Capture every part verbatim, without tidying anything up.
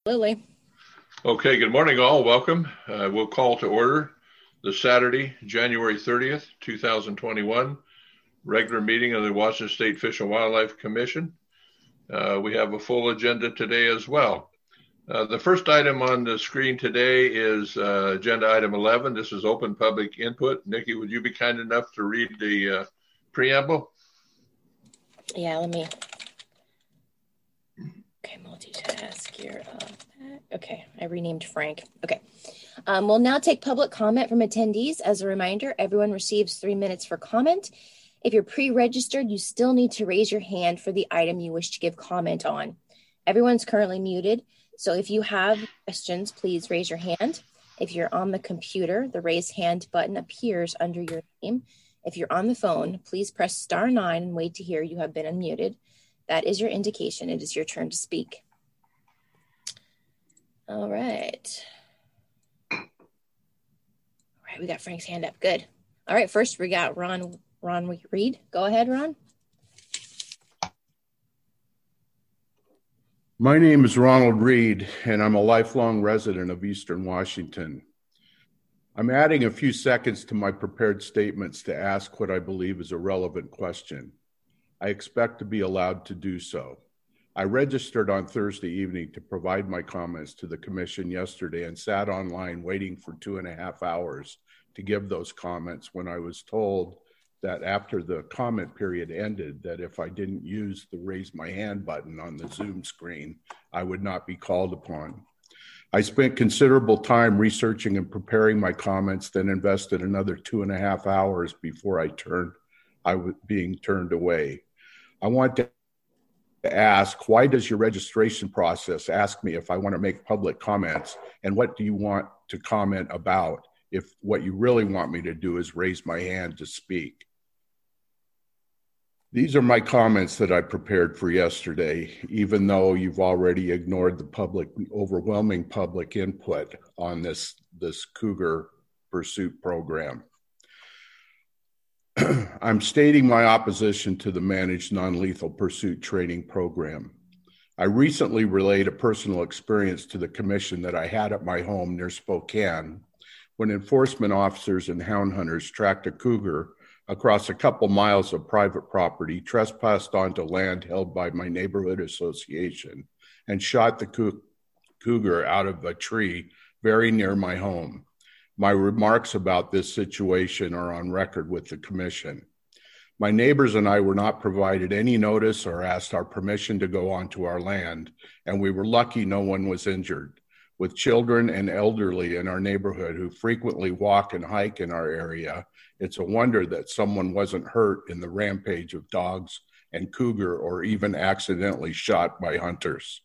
Lily. Okay, good morning all. Welcome. Uh, we'll call to order the Saturday, January thirtieth, two thousand twenty-one regular meeting of the Washington State Fish and Wildlife Commission. Uh, we have a full agenda today as well. Uh, the first item on the screen today is uh, agenda item eleven. This is open public input. Nikki, would you be kind enough to read the uh, preamble? Yeah, let me. Okay, multitask here. Uh, okay, I renamed Frank. Okay. Um, we'll now take public comment from attendees. As a reminder, everyone receives three minutes for comment. If you're pre-registered, you still need to raise your hand for the item you wish to give comment on. Everyone's currently muted, so if you have questions, please raise your hand. If you're on the computer, the raise hand button appears under your name. If you're on the phone, please press star nine and wait to hear you have been unmuted. That is your indication. It is your turn to speak. All right. All right, we got Frank's hand up. Good. All right, first we got Ron Ron Reed. Go ahead, Ron. My name is Ronald Reed, and I'm a lifelong resident of Eastern Washington. I'm adding a few seconds to my prepared statements to ask what I believe is a relevant question. I expect to be allowed to do so. I registered on Thursday evening to provide my comments to the commission yesterday and sat online waiting for two and a half hours to give those comments when I was told that after the comment period ended, that if I didn't use the raise my hand button on the Zoom screen, I would not be called upon. I spent considerable time researching and preparing my comments, then invested another two and a half hours before I turned, I was being turned away. I want to ask, why does your registration process ask me if I want to make public comments, and what do you want to comment about if what you really want me to do is raise my hand to speak? These are my comments that I prepared for yesterday, even though you've already ignored the public, overwhelming public input on this, this cougar pursuit program. I'm stating my opposition to the Managed Non-Lethal Pursuit Training Program. I recently relayed a personal experience to the commission that I had at my home near Spokane when enforcement officers and hound hunters tracked a cougar across a couple miles of private property, trespassed onto land held by my neighborhood association, and shot the cougar out of a tree very near my home. My remarks about this situation are on record with the commission. My neighbors and I were not provided any notice or asked our permission to go onto our land, and we were lucky no one was injured. With children and elderly in our neighborhood who frequently walk and hike in our area, it's a wonder that someone wasn't hurt in the rampage of dogs and cougar or even accidentally shot by hunters.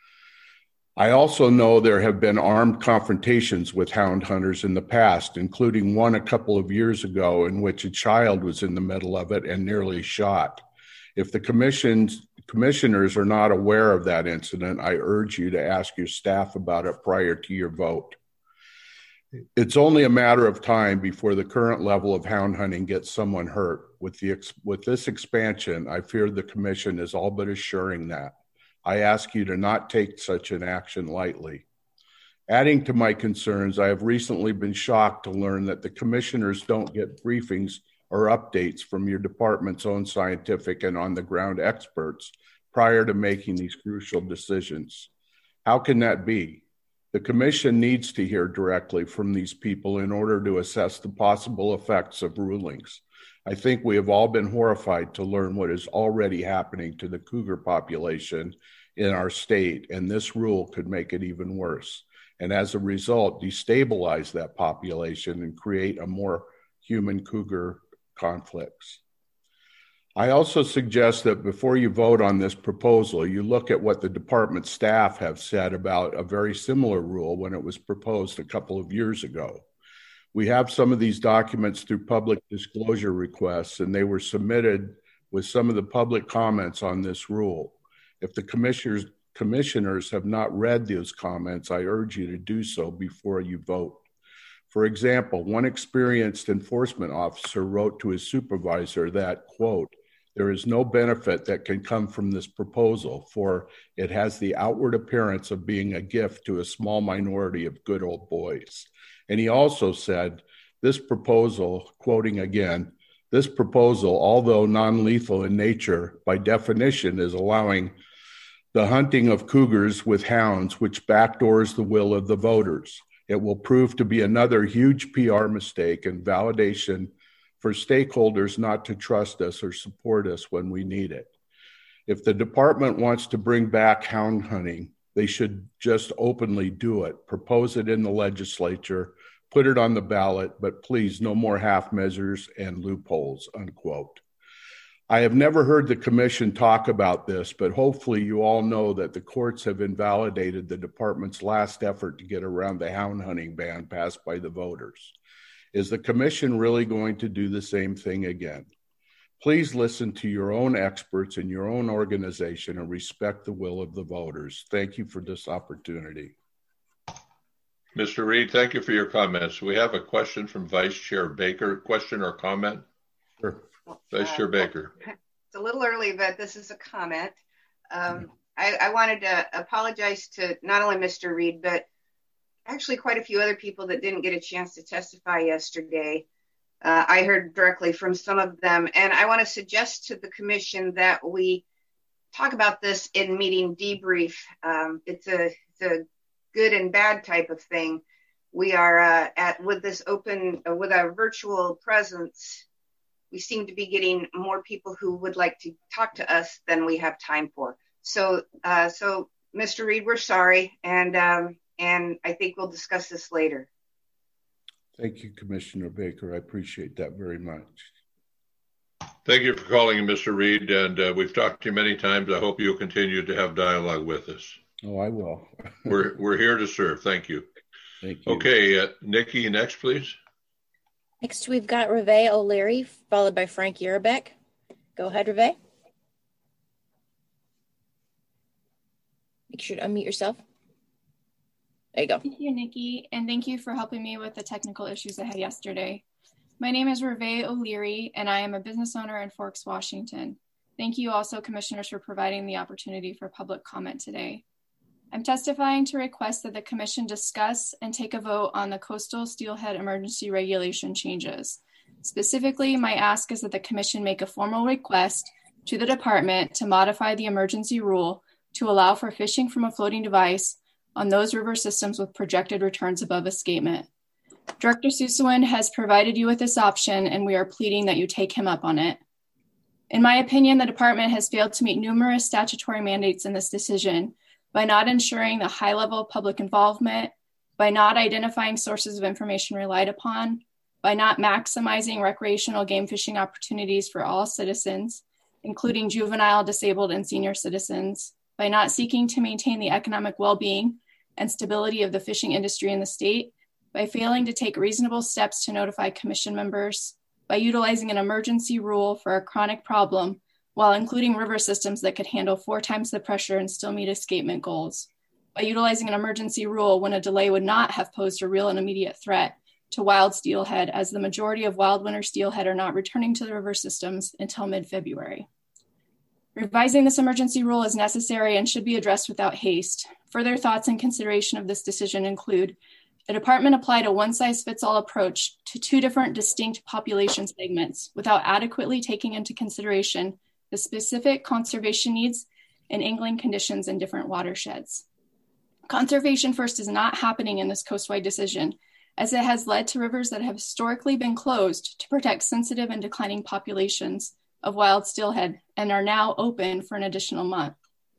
I also know there have been armed confrontations with hound hunters in the past, including one a couple of years ago in which a child was in the middle of it and nearly shot. If the commission's, commissioners are not aware of that incident, I urge you to ask your staff about it prior to your vote. It's only a matter of time before the current level of hound hunting gets someone hurt. With, the, with this expansion, I fear the commission is all but assuring that. I ask you to not take such an action lightly. Adding to my concerns, I have recently been shocked to learn that the commissioners don't get briefings or updates from your department's own scientific and on-the-ground experts prior to making these crucial decisions. How can that be? The commission needs to hear directly from these people in order to assess the possible effects of rulings. I think we have all been horrified to learn what is already happening to the cougar population in our state, and this rule could make it even worse. And as a result, destabilize that population and create a more human cougar conflicts. I also suggest that before you vote on this proposal, you look at what the department staff have said about a very similar rule when it was proposed a couple of years ago. We have some of these documents through public disclosure requests, and they were submitted with some of the public comments on this rule. If the commissioners, commissioners have not read those comments, I urge you to do so before you vote. For example, one experienced enforcement officer wrote to his supervisor that, quote, There is no benefit that can come from this proposal, for it has the outward appearance of being a gift to a small minority of good old boys. And he also said, this proposal, quoting again, this proposal, although non-lethal in nature, by definition is allowing the hunting of cougars with hounds, which backdoors the will of the voters. It will prove to be another huge P R mistake and validation for stakeholders not to trust us or support us when we need it. If the department wants to bring back hound hunting, they should just openly do it, propose it in the legislature, put it on the ballot, but please no more half measures and loopholes, unquote. I have never heard the commission talk about this, but hopefully you all know that the courts have invalidated the department's last effort to get around the hound hunting ban passed by the voters. Is the commission really going to do the same thing again? Please listen to your own experts in your own organization and respect the will of the voters. Thank you for this opportunity. Mister Reed, thank you for your comments. We have a question from Vice Chair Baker. Question or comment? Sure. Vice Chair Baker. Uh, it's a little early, but this is a comment. Um, I, I wanted to apologize to not only Mister Reed, but actually quite a few other people that didn't get a chance to testify yesterday. Uh, I heard directly from some of them, and I want to suggest to the commission that we talk about this in meeting debrief. Um, it's a it's a good and bad type of thing. We are uh, at with this open uh, with our virtual presence. We seem to be getting more people who would like to talk to us than we have time for. So, uh, so Mister Reed, we're sorry, and um, and I think we'll discuss this later. Thank you, Commissioner Baker. I appreciate that very much. Thank you for calling in, Mister Reed, and uh, we've talked to you many times. I hope you'll continue to have dialogue with us. Oh, I will. we're we're here to serve. Thank you. Thank you. Okay, uh, Nikki, next, please. Next, we've got Reve O'Leary, followed by Frank Yearbeck. Go ahead, Reve. Make sure to unmute yourself. There you go. Thank you, Nikki, and thank you for helping me with the technical issues I had yesterday. My name is Reve O'Leary, and I am a business owner in Forks, Washington. Thank you also, commissioners, for providing the opportunity for public comment today. I'm testifying to request that the commission discuss and take a vote on the coastal steelhead emergency regulation changes. Specifically, my ask is that the commission make a formal request to the department to modify the emergency rule to allow for fishing from a floating device on those river systems with projected returns above escapement. Director Sussman has provided you with this option, and we are pleading that you take him up on it. In my opinion, the department has failed to meet numerous statutory mandates in this decision by not ensuring the high level of public involvement, by not identifying sources of information relied upon, by not maximizing recreational game fishing opportunities for all citizens, including juvenile, disabled, and senior citizens, by not seeking to maintain the economic well-being and stability of the fishing industry in the state, by failing to take reasonable steps to notify commission members, by utilizing an emergency rule for a chronic problem while including river systems that could handle four times the pressure and still meet escapement goals, by utilizing an emergency rule when a delay would not have posed a real and immediate threat to wild steelhead, as the majority of wild winter steelhead are not returning to the river systems until mid-February. Revising this emergency rule is necessary and should be addressed without haste. Further thoughts and consideration of this decision include: the department applied a one-size-fits-all approach to two different distinct population segments without adequately taking into consideration the specific conservation needs and angling conditions in different watersheds. Conservation first is not happening in this coastwide decision, as it has led to rivers that have historically been closed to protect sensitive and declining populations of wild steelhead and are now open for an additional month.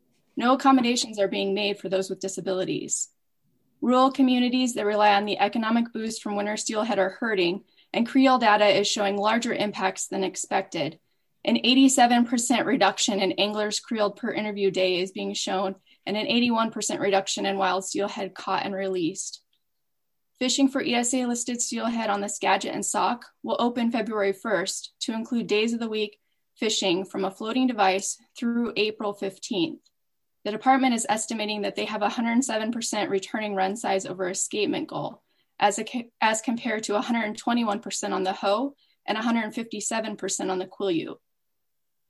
No accommodations are being made for those with disabilities. Rural communities that rely on the economic boost from winter steelhead are hurting, and Creel data is showing larger impacts than expected. An eighty-seven percent reduction in anglers creeled per interview day is being shown, and an eighty-one percent reduction in wild steelhead caught and released. Fishing for E S A-listed steelhead on the Skagit and Sauk will open February first to include days of the week fishing from a floating device through April fifteenth. The department is estimating that they have a one hundred seven percent returning run size over escapement goal, as, a, as compared to one hundred twenty-one percent on the Hoe and one hundred fifty-seven percent on the Quileute.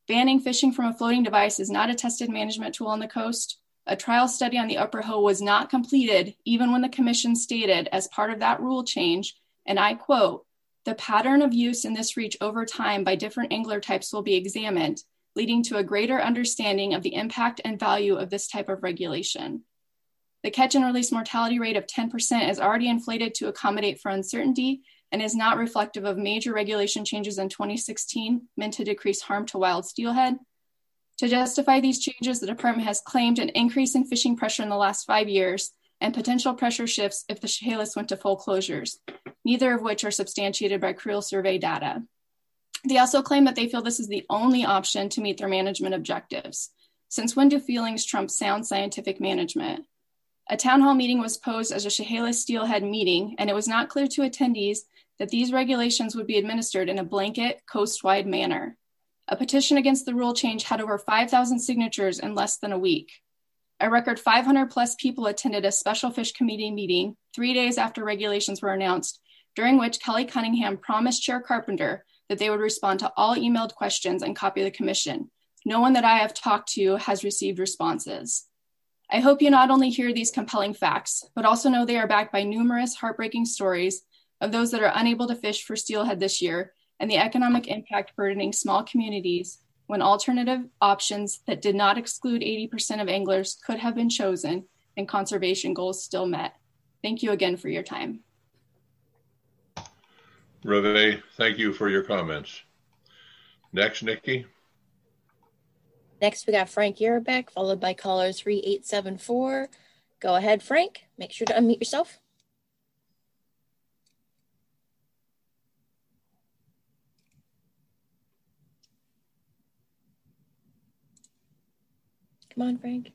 Banning fishing from a floating device is not a tested management tool on the coast. A trial study on the Upper Ho was not completed, even when the commission stated as part of that rule change, and I quote, "The pattern of use in this reach over time by different angler types will be examined, leading to a greater understanding of the impact and value of this type of regulation." The catch and release mortality rate of ten percent is already inflated to accommodate for uncertainty and is not reflective of major regulation changes in twenty sixteen meant to decrease harm to wild steelhead. To justify these changes, the department has claimed an increase in fishing pressure in the last five years and potential pressure shifts if the Chehalis went to full closures, neither of which are substantiated by Creel survey data. They also claim that they feel this is the only option to meet their management objectives. Since when do feelings trump sound scientific management? A town hall meeting was posed as a Chehalis steelhead meeting, and it was not clear to attendees that these regulations would be administered in a blanket, coast-wide manner. A petition against the rule change had over five thousand signatures in less than a week. A record five hundred plus people attended a special fish committee meeting three days after regulations were announced, during which Kelly Cunningham promised Chair Carpenter that they would respond to all emailed questions and copy the commission. No one that I have talked to has received responses. I hope you not only hear these compelling facts, but also know they are backed by numerous heartbreaking stories of those that are unable to fish for steelhead this year and the economic impact burdening small communities when alternative options that did not exclude eighty percent of anglers could have been chosen and conservation goals still met. Thank you again for your time. Reve, thank you for your comments. Next, Nikki. Next, we got Frank Yearbeck, followed by caller three eight seven four. Go ahead, Frank. Make sure to unmute yourself. Come on, Frank.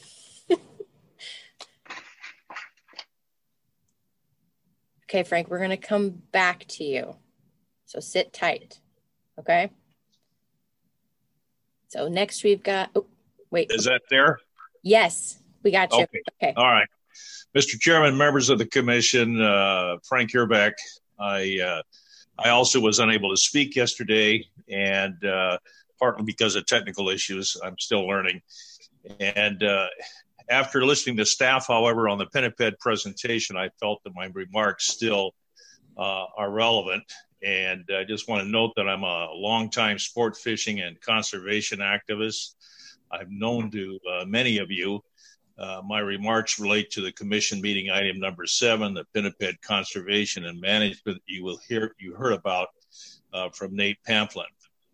Okay, Frank, we're going to come back to you. So sit tight, okay? So next we've got, oh, wait. Is that there? Yes, we got you. Okay. okay. All right. Mister Chairman, members of the commission, uh, Frank Yearbeck, I, uh, I also was unable to speak yesterday, and uh, partly because of technical issues. I'm still learning. And uh, after listening to staff, however, on the Pinniped presentation, I felt that my remarks still uh, are relevant. And I just want to note that I'm a longtime sport fishing and conservation activist. I've known to uh, many of you. Uh, my remarks relate to the commission meeting item number seven, the Pinniped conservation and management you will hear you heard about uh, from Nate Pamplin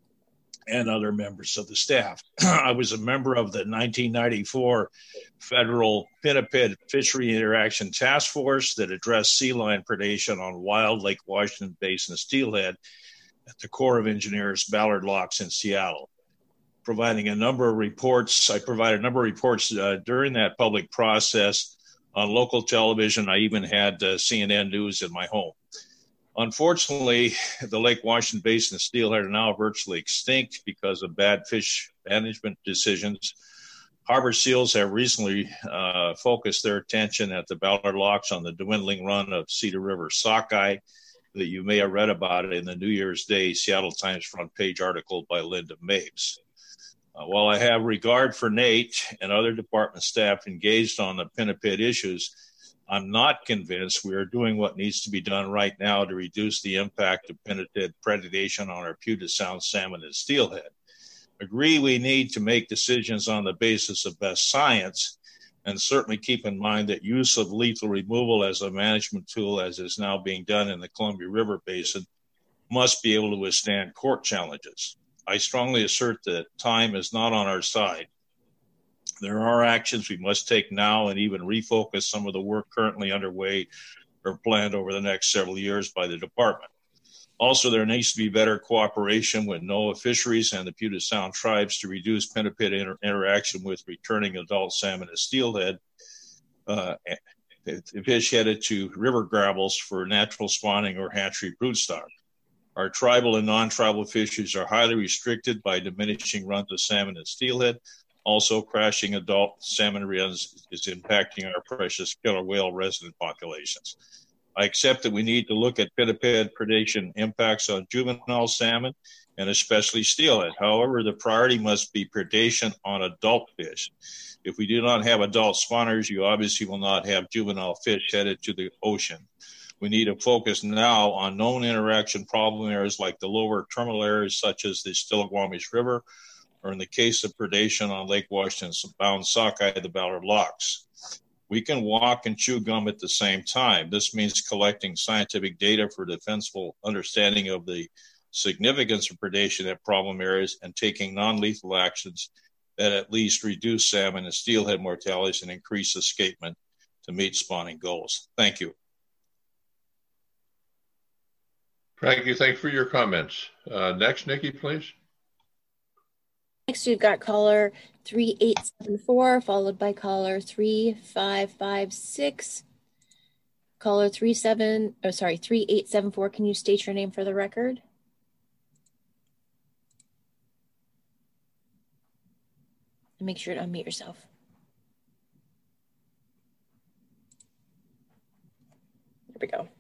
and other members of the staff. I was a member of the nineteen ninety-four Federal Pinniped Fishery Interaction Task Force that addressed sea lion predation on wild Lake Washington Basin steelhead at the Corps of Engineers Ballard Locks in Seattle. Providing a number of reports, I provided a number of reports uh, during that public process on local television. I even had uh, C N N News in my home. Unfortunately, the Lake Washington Basin steelhead are now virtually extinct because of bad fish management decisions. Harbor seals have recently uh, focused their attention at the Ballard Locks on the dwindling run of Cedar River sockeye that you may have read about it in the New Year's Day Seattle Times front page article by Linda Mapes. Uh, while I have regard for Nate and other department staff engaged on the Pinniped issues, I'm not convinced we are doing what needs to be done right now to reduce the impact of Pinniped predation on our Puget Sound salmon and steelhead. Agree we need to make decisions on the basis of best science, and certainly keep in mind that use of lethal removal as a management tool, as is now being done in the Columbia River Basin, must be able to withstand court challenges. I strongly assert that time is not on our side. There are actions we must take now and even refocus some of the work currently underway or planned over the next several years by the department. Also, there needs to be better cooperation with NOAA Fisheries and the Puget Sound tribes to reduce Pinniped inter- interaction with returning adult salmon and steelhead, uh, fish headed to river gravels for natural spawning or hatchery broodstock. Our tribal and non-tribal fisheries are highly restricted by diminishing runs of salmon and steelhead. Also, crashing adult salmon runs is impacting our precious killer whale resident populations. I accept that we need to look at Pinniped predation impacts on juvenile salmon and especially steelhead. However, the priority must be predation on adult fish. If we do not have adult spawners, you obviously will not have juvenile fish headed to the ocean. We need to focus now on known interaction problem areas like the lower terminal areas such as the Stillaguamish River, or in the case of predation on Lake Washington's bound sockeye, the Ballard Locks. We can walk and chew gum at the same time. This means collecting scientific data for defensible understanding of the significance of predation at problem areas and taking non-lethal actions that at least reduce salmon and steelhead mortalities and increase escapement to meet spawning goals. Thank you. Frank, you thanks for your comments. Uh, next, Nikki, please. Next, we've got caller three eight seven four, followed by caller three five five six. Caller three seven, oh, sorry, three eight seven four. Can you state your name for the record? And make sure to unmute yourself. There we go.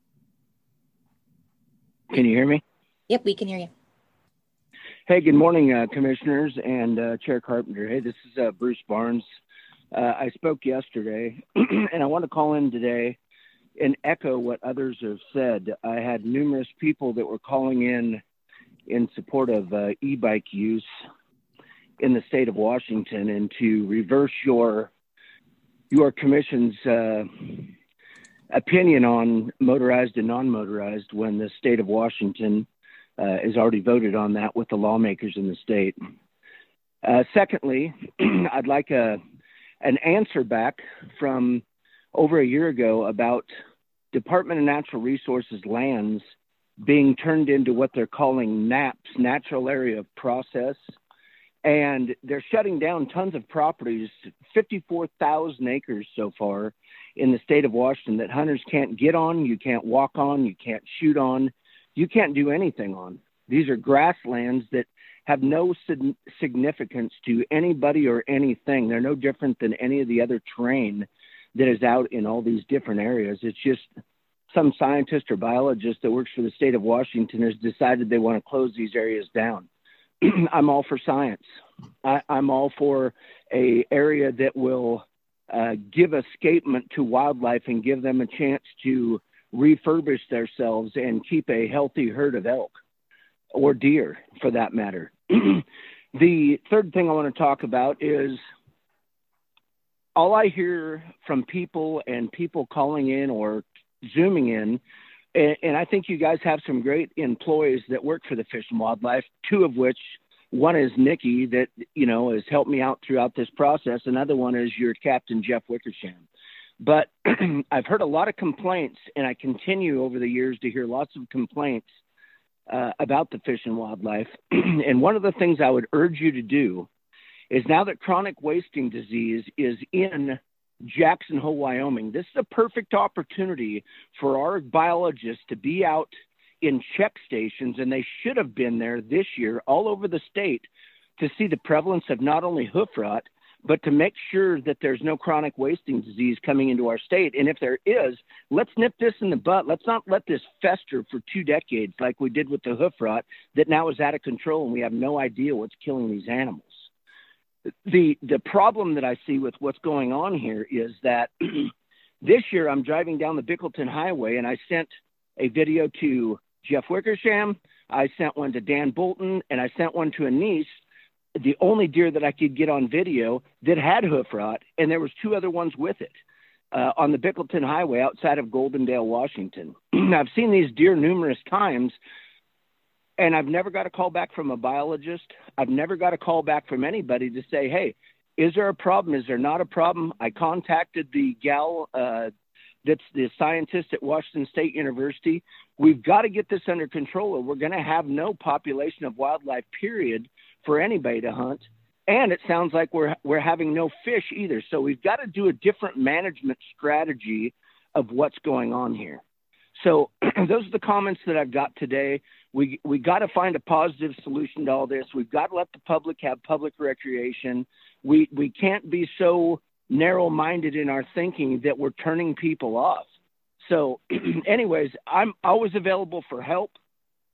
Can you hear me? Yep, we can hear you. Hey, good morning, uh, commissioners and uh, Chair Carpenter. Hey, this is uh, Bruce Barnes. Uh, I spoke yesterday, and I want to call in today and echo what others have said. I had numerous people that were calling in in support of uh, e-bike use in the state of Washington, and to reverse your your commission's uh, opinion on motorized and non-motorized when the state of Washington uh, has already voted on that with the lawmakers in the state. Uh, secondly, I'd like a an answer back from over a year ago about Department of Natural Resources lands being turned into what they're calling NAPS, Natural Area of Process. And they're shutting down tons of properties, fifty-four thousand acres so far in the state of Washington that hunters can't get on, you can't walk on, you can't shoot on, you can't do anything on. These are grasslands that have no sig- significance to anybody or anything. They're no different than any of the other terrain that is out in all these different areas. It's just some scientist or biologist that works for the state of Washington has decided they want to close these areas down. I'm all for science. I, I'm all for a area that will uh, give escapement to wildlife and give them a chance to refurbish themselves and keep a healthy herd of elk or deer, for that matter. The third thing I want to talk about is all I hear from people and people calling in or Zooming in, and, and I think you guys have some great employees that work for the Fish and Wildlife, two of which, one is Nikki that, you know, has helped me out throughout this process. Another one is your Captain Jeff Wickersham. But I've heard a lot of complaints, and I continue over the years to hear lots of complaints uh, about the Fish and Wildlife. And one of the things I would urge you to do is, now that chronic wasting disease is in Jackson Hole, Wyoming, this is a perfect opportunity for our biologists to be out in check stations, and they should have been there this year all over the state to see the prevalence of not only hoof rot, but to make sure that there's no chronic wasting disease coming into our state. And if there is, let's nip this in the butt. Let's not let this fester for two decades like we did with the hoof rot that now is out of control and we have no idea what's killing these animals. The the problem that I see with what's going on here is that this year I'm driving down the Bickleton Highway, and I sent a video to Jeff Wickersham, I sent one to Dan Bolton, and I sent one to Anise, the only deer that I could get on video that had hoof rot, and there was two other ones with it uh, on the Bickleton Highway outside of Goldendale, Washington. I've seen these deer numerous times, and I've never got a call back from a biologist. I've never got a call back from anybody to say, hey, is there a problem? Is there not a problem? I contacted the gal uh, that's the scientist at Washington State University. We've got to get this under control, or we're going to have no population of wildlife, period, for anybody to hunt. And it sounds like we're we're having no fish either. So we've got to do a different management strategy of what's going on here. So those are the comments that I've got today. We we got to find a positive solution to all this. We've got to let the public have public recreation. We we can't be so narrow-minded in our thinking that we're turning people off. So anyways, I'm always available for help.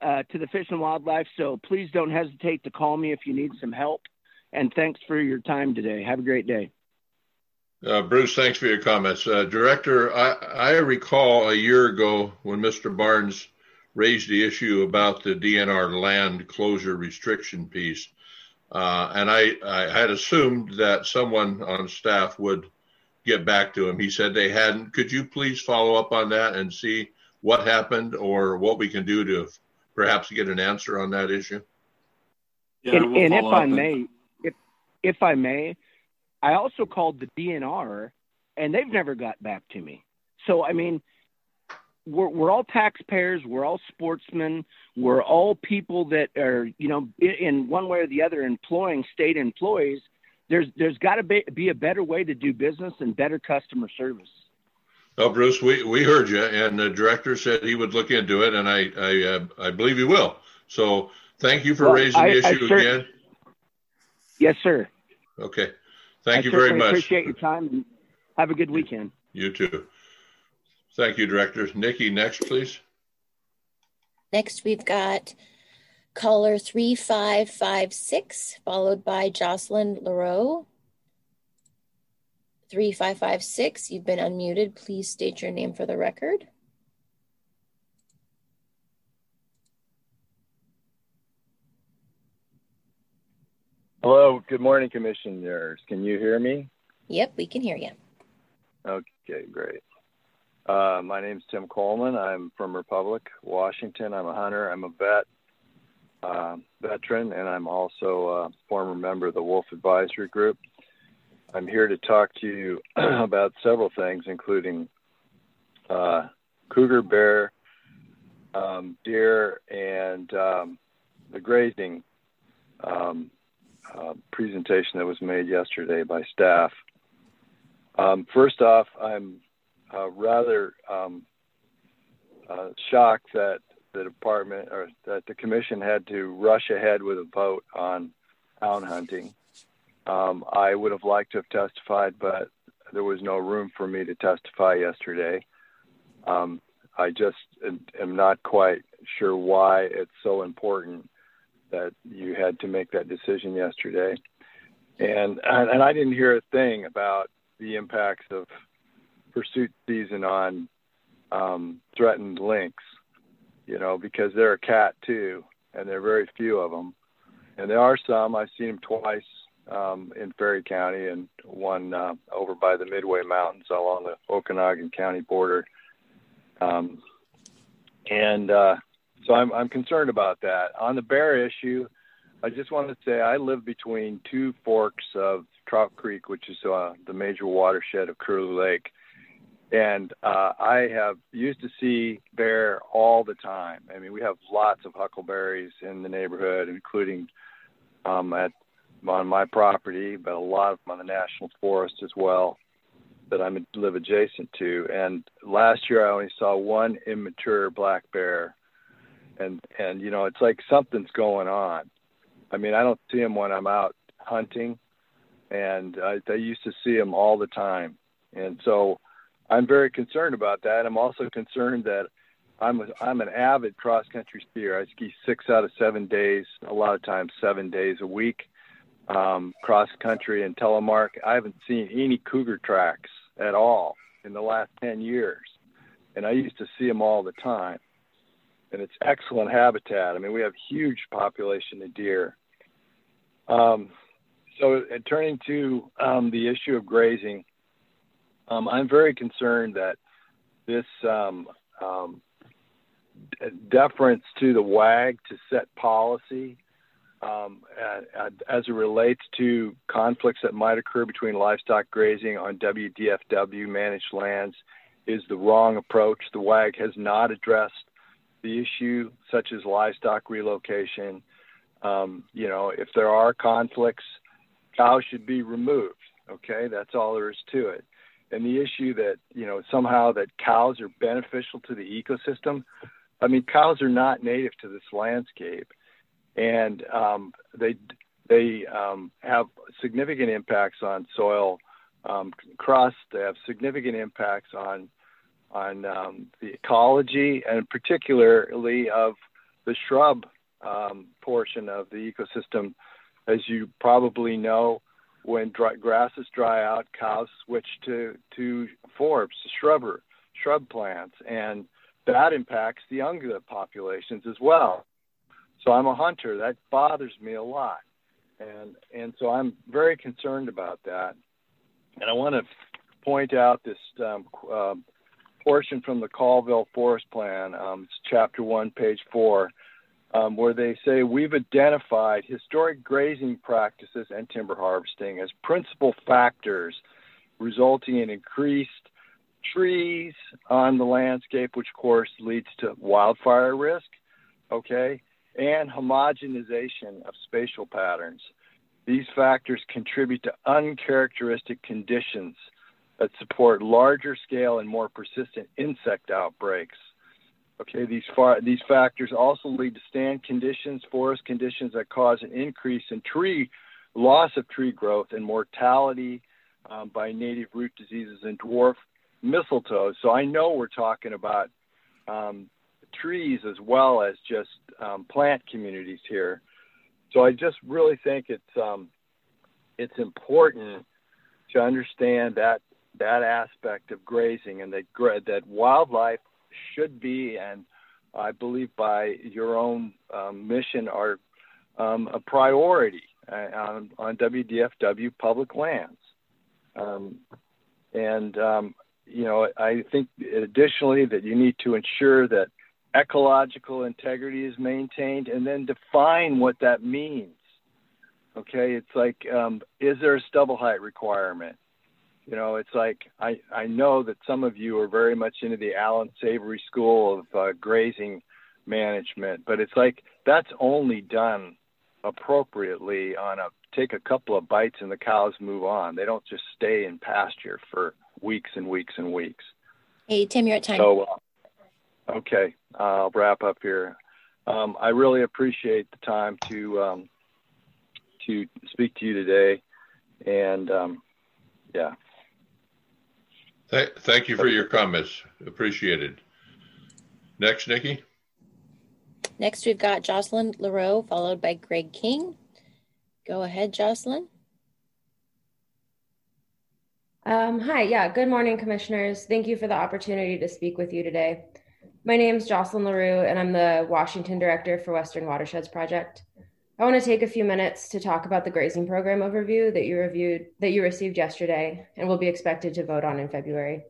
uh, to the Fish and Wildlife. So please don't hesitate to call me if you need some help. And thanks for your time today. Have a great day. Uh, Bruce, thanks for your comments. Uh, Director, I, I recall a year ago when Mister Barnes raised the issue about the D N R land closure restriction piece. Uh, and I, I had assumed that someone on staff would get back to him. He said they hadn't. Could you please follow up on that and see what happened or what we can do to perhaps get an answer on that issue? Yeah, and, and if I may, if if I may, I also called the D N R and they've never got back to me. So, I mean, we're, we're all taxpayers. We're all sportsmen. We're all people that are, you know, in one way or the other, employing state employees. There's there's got to be, be a better way to do business and better customer service. Oh, Bruce, we, we heard you, and the director said he would look into it, and I I, uh, I believe he will. So thank you for well, raising I, the issue I again. Yes, sir. Okay. Thank I you very much. Appreciate your time, and have a good weekend. You too. Thank you, Director. Nikki, next, please. Next, we've got caller three five five six, followed by Jocelyn Leroux. three five five six, you've been unmuted. Please state your name for the record. Hello, good morning, Commissioners. Can you hear me? Yep, we can hear you. Okay, great. Uh, my name's Tim Coleman. I'm from Republic, Washington. I'm a hunter. I'm a vet, uh, veteran, and I'm also a former member of the Wolf Advisory Group. I'm here to talk to you about several things, including uh, cougar, bear, um, deer, and um, the grazing um, uh, presentation that was made yesterday by staff. Um, first off, I'm uh, rather um, uh, shocked that the department or that the commission had to rush ahead with a vote on hound hunting. Um, I would have liked to have testified, but there was no room for me to testify yesterday. Um, I just am not quite sure why it's so important that you had to make that decision yesterday. And, and I didn't hear a thing about the impacts of pursuit season on um, threatened lynx, you know, because they're a cat too, and there are very few of them. And there are some, I've seen them twice um, in Ferry County and one uh, over by the Midway Mountains along the Okanogan County border. Um, and uh, so I'm, I'm concerned about that. On the bear issue, I just want to say I live between two forks of Trout Creek, which is uh, the major watershed of Curlew Lake. And uh, I have used to see bear all the time. I mean, we have lots of huckleberries in the neighborhood, including um, at on my property, but a lot of them on the National Forest as well that I live adjacent to. And last year I only saw one immature black bear. And, and you know, it's like something's going on. I mean, I don't see them when I'm out hunting, and I, I used to see them all the time. And so I'm very concerned about that. I'm also concerned that I'm a, I'm an avid cross-country skier. I ski six out of seven days, a lot of times seven days a week, um, cross-country and telemark. I haven't seen any cougar tracks at all in the last ten years, and I used to see them all the time. And it's excellent habitat. I mean, we have huge population of deer. Um, so uh, turning to um, the issue of grazing, um, I'm very concerned that this um, um, deference to the W A G to set policy um, as it relates to conflicts that might occur between livestock grazing on W D F W managed lands is the wrong approach. The W A G has not addressed the issue such as livestock relocation. Um, you know, if there are conflicts, cows should be removed. Okay, that's all there is to it. And the issue that, you know, somehow that cows are beneficial to the ecosystem. I mean, cows are not native to this landscape, and um, they they um, have significant impacts on soil um, crust. They have significant impacts on on um, the ecology, and particularly of the shrub um, portion of the ecosystem. As you probably know, when dry, grasses dry out, cows switch to, to forbs, shrubber, shrub plants, and that impacts the ungulate populations as well. So I'm a hunter. That bothers me a lot. And, and so I'm very concerned about that. And I want to point out this um, uh, portion from the Colville Forest Plan, um, it's chapter one, page four, um, where they say we've identified historic grazing practices and timber harvesting as principal factors resulting in increased trees on the landscape, which of course leads to wildfire risk, okay, and homogenization of spatial patterns. These factors contribute to uncharacteristic conditions that support larger scale and more persistent insect outbreaks. Okay, these, far, these factors also lead to stand conditions, forest conditions that cause an increase in tree, loss of tree growth and mortality um, by native root diseases and dwarf mistletoe. So I know we're talking about um, trees as well as just um, plant communities here. So I just really think it's um, it's important to understand that that aspect of grazing, and that that wildlife should be, and I believe by your own um, mission, are um, a priority on, on W D F W public lands. Um, and um, you know, I think additionally that you need to ensure that ecological integrity is maintained, and then define what that means. Okay, it's like, um, is there a stubble height requirement? You know, it's like, I, I know that some of you are very much into the Alan Savory school of uh, grazing management, but it's like, that's only done appropriately on a, take a couple of bites and the cows move on. They don't just stay in pasture for weeks and weeks and weeks. Hey, Tim, you're at time. So, uh, okay, I'll wrap up here. Um, I really appreciate the time to um, to speak to you today, and um, yeah. Th- thank you for your comments. Appreciated. Next, Nikki. Next, we've got Jocelyn LaRoe, followed by Greg King. Go ahead, Jocelyn. Um, hi, yeah, good morning, commissioners. Thank you for the opportunity to speak with you today. My name is Jocelyn LaRue, and I'm the Washington Director for Western Watersheds Project. I want to take a few minutes to talk about the grazing program overview that you reviewed, that you received yesterday and will be expected to vote on in February.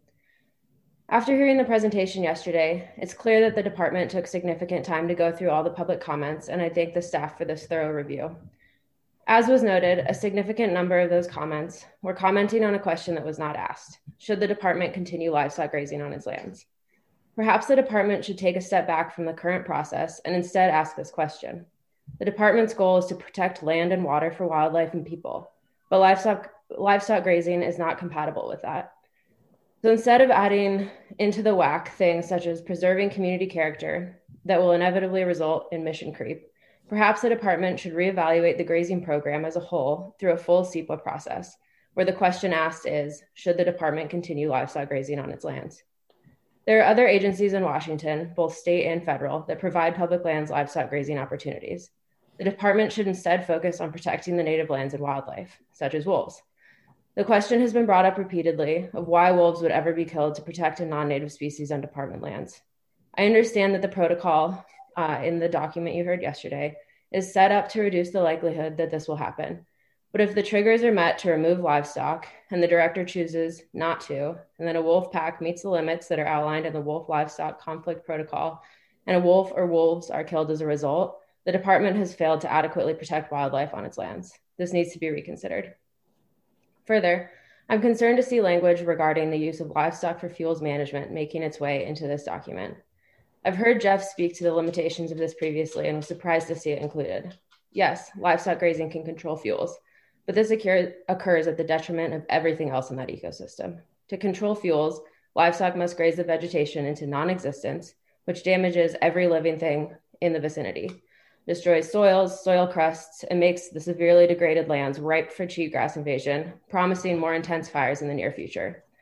After hearing the presentation yesterday, it's clear that the department took significant time to go through all the public comments, and I thank the staff for this thorough review. As was noted, a significant number of those comments were commenting on a question that was not asked. Should the department continue livestock grazing on its lands? Perhaps the department should take a step back from the current process and instead ask this question. The department's goal is to protect land and water for wildlife and people, but livestock, livestock grazing is not compatible with that. So instead of adding into the W A C things such as preserving community character that will inevitably result in mission creep, perhaps the department should reevaluate the grazing program as a whole through a full S E P A process, where the question asked is, should the department continue livestock grazing on its lands? There are other agencies in Washington, both state and federal, that provide public lands livestock grazing opportunities. The department should instead focus on protecting the native lands and wildlife, such as wolves. The question has been brought up repeatedly of why wolves would ever be killed to protect a non-native species on department lands. I understand that the protocol uh, in the document you heard yesterday is set up to reduce the likelihood that this will happen. But if the triggers are met to remove livestock and the director chooses not to, and then a wolf pack meets the limits that are outlined in the Wolf Livestock Conflict Protocol, and a wolf or wolves are killed as a result, the department has failed to adequately protect wildlife on its lands. This needs to be reconsidered. Further, I'm concerned to see language regarding the use of livestock for fuels management making its way into this document. I've heard Jeff speak to the limitations of this previously and was surprised to see it included. Yes, livestock grazing can control fuels, but this occur- occurs at the detriment of everything else in that ecosystem. To control fuels, livestock must graze the vegetation into non-existence, which damages every living thing in the vicinity, destroys soils, soil crusts, and makes the severely degraded lands ripe for cheatgrass invasion, promising more intense fires in the near future.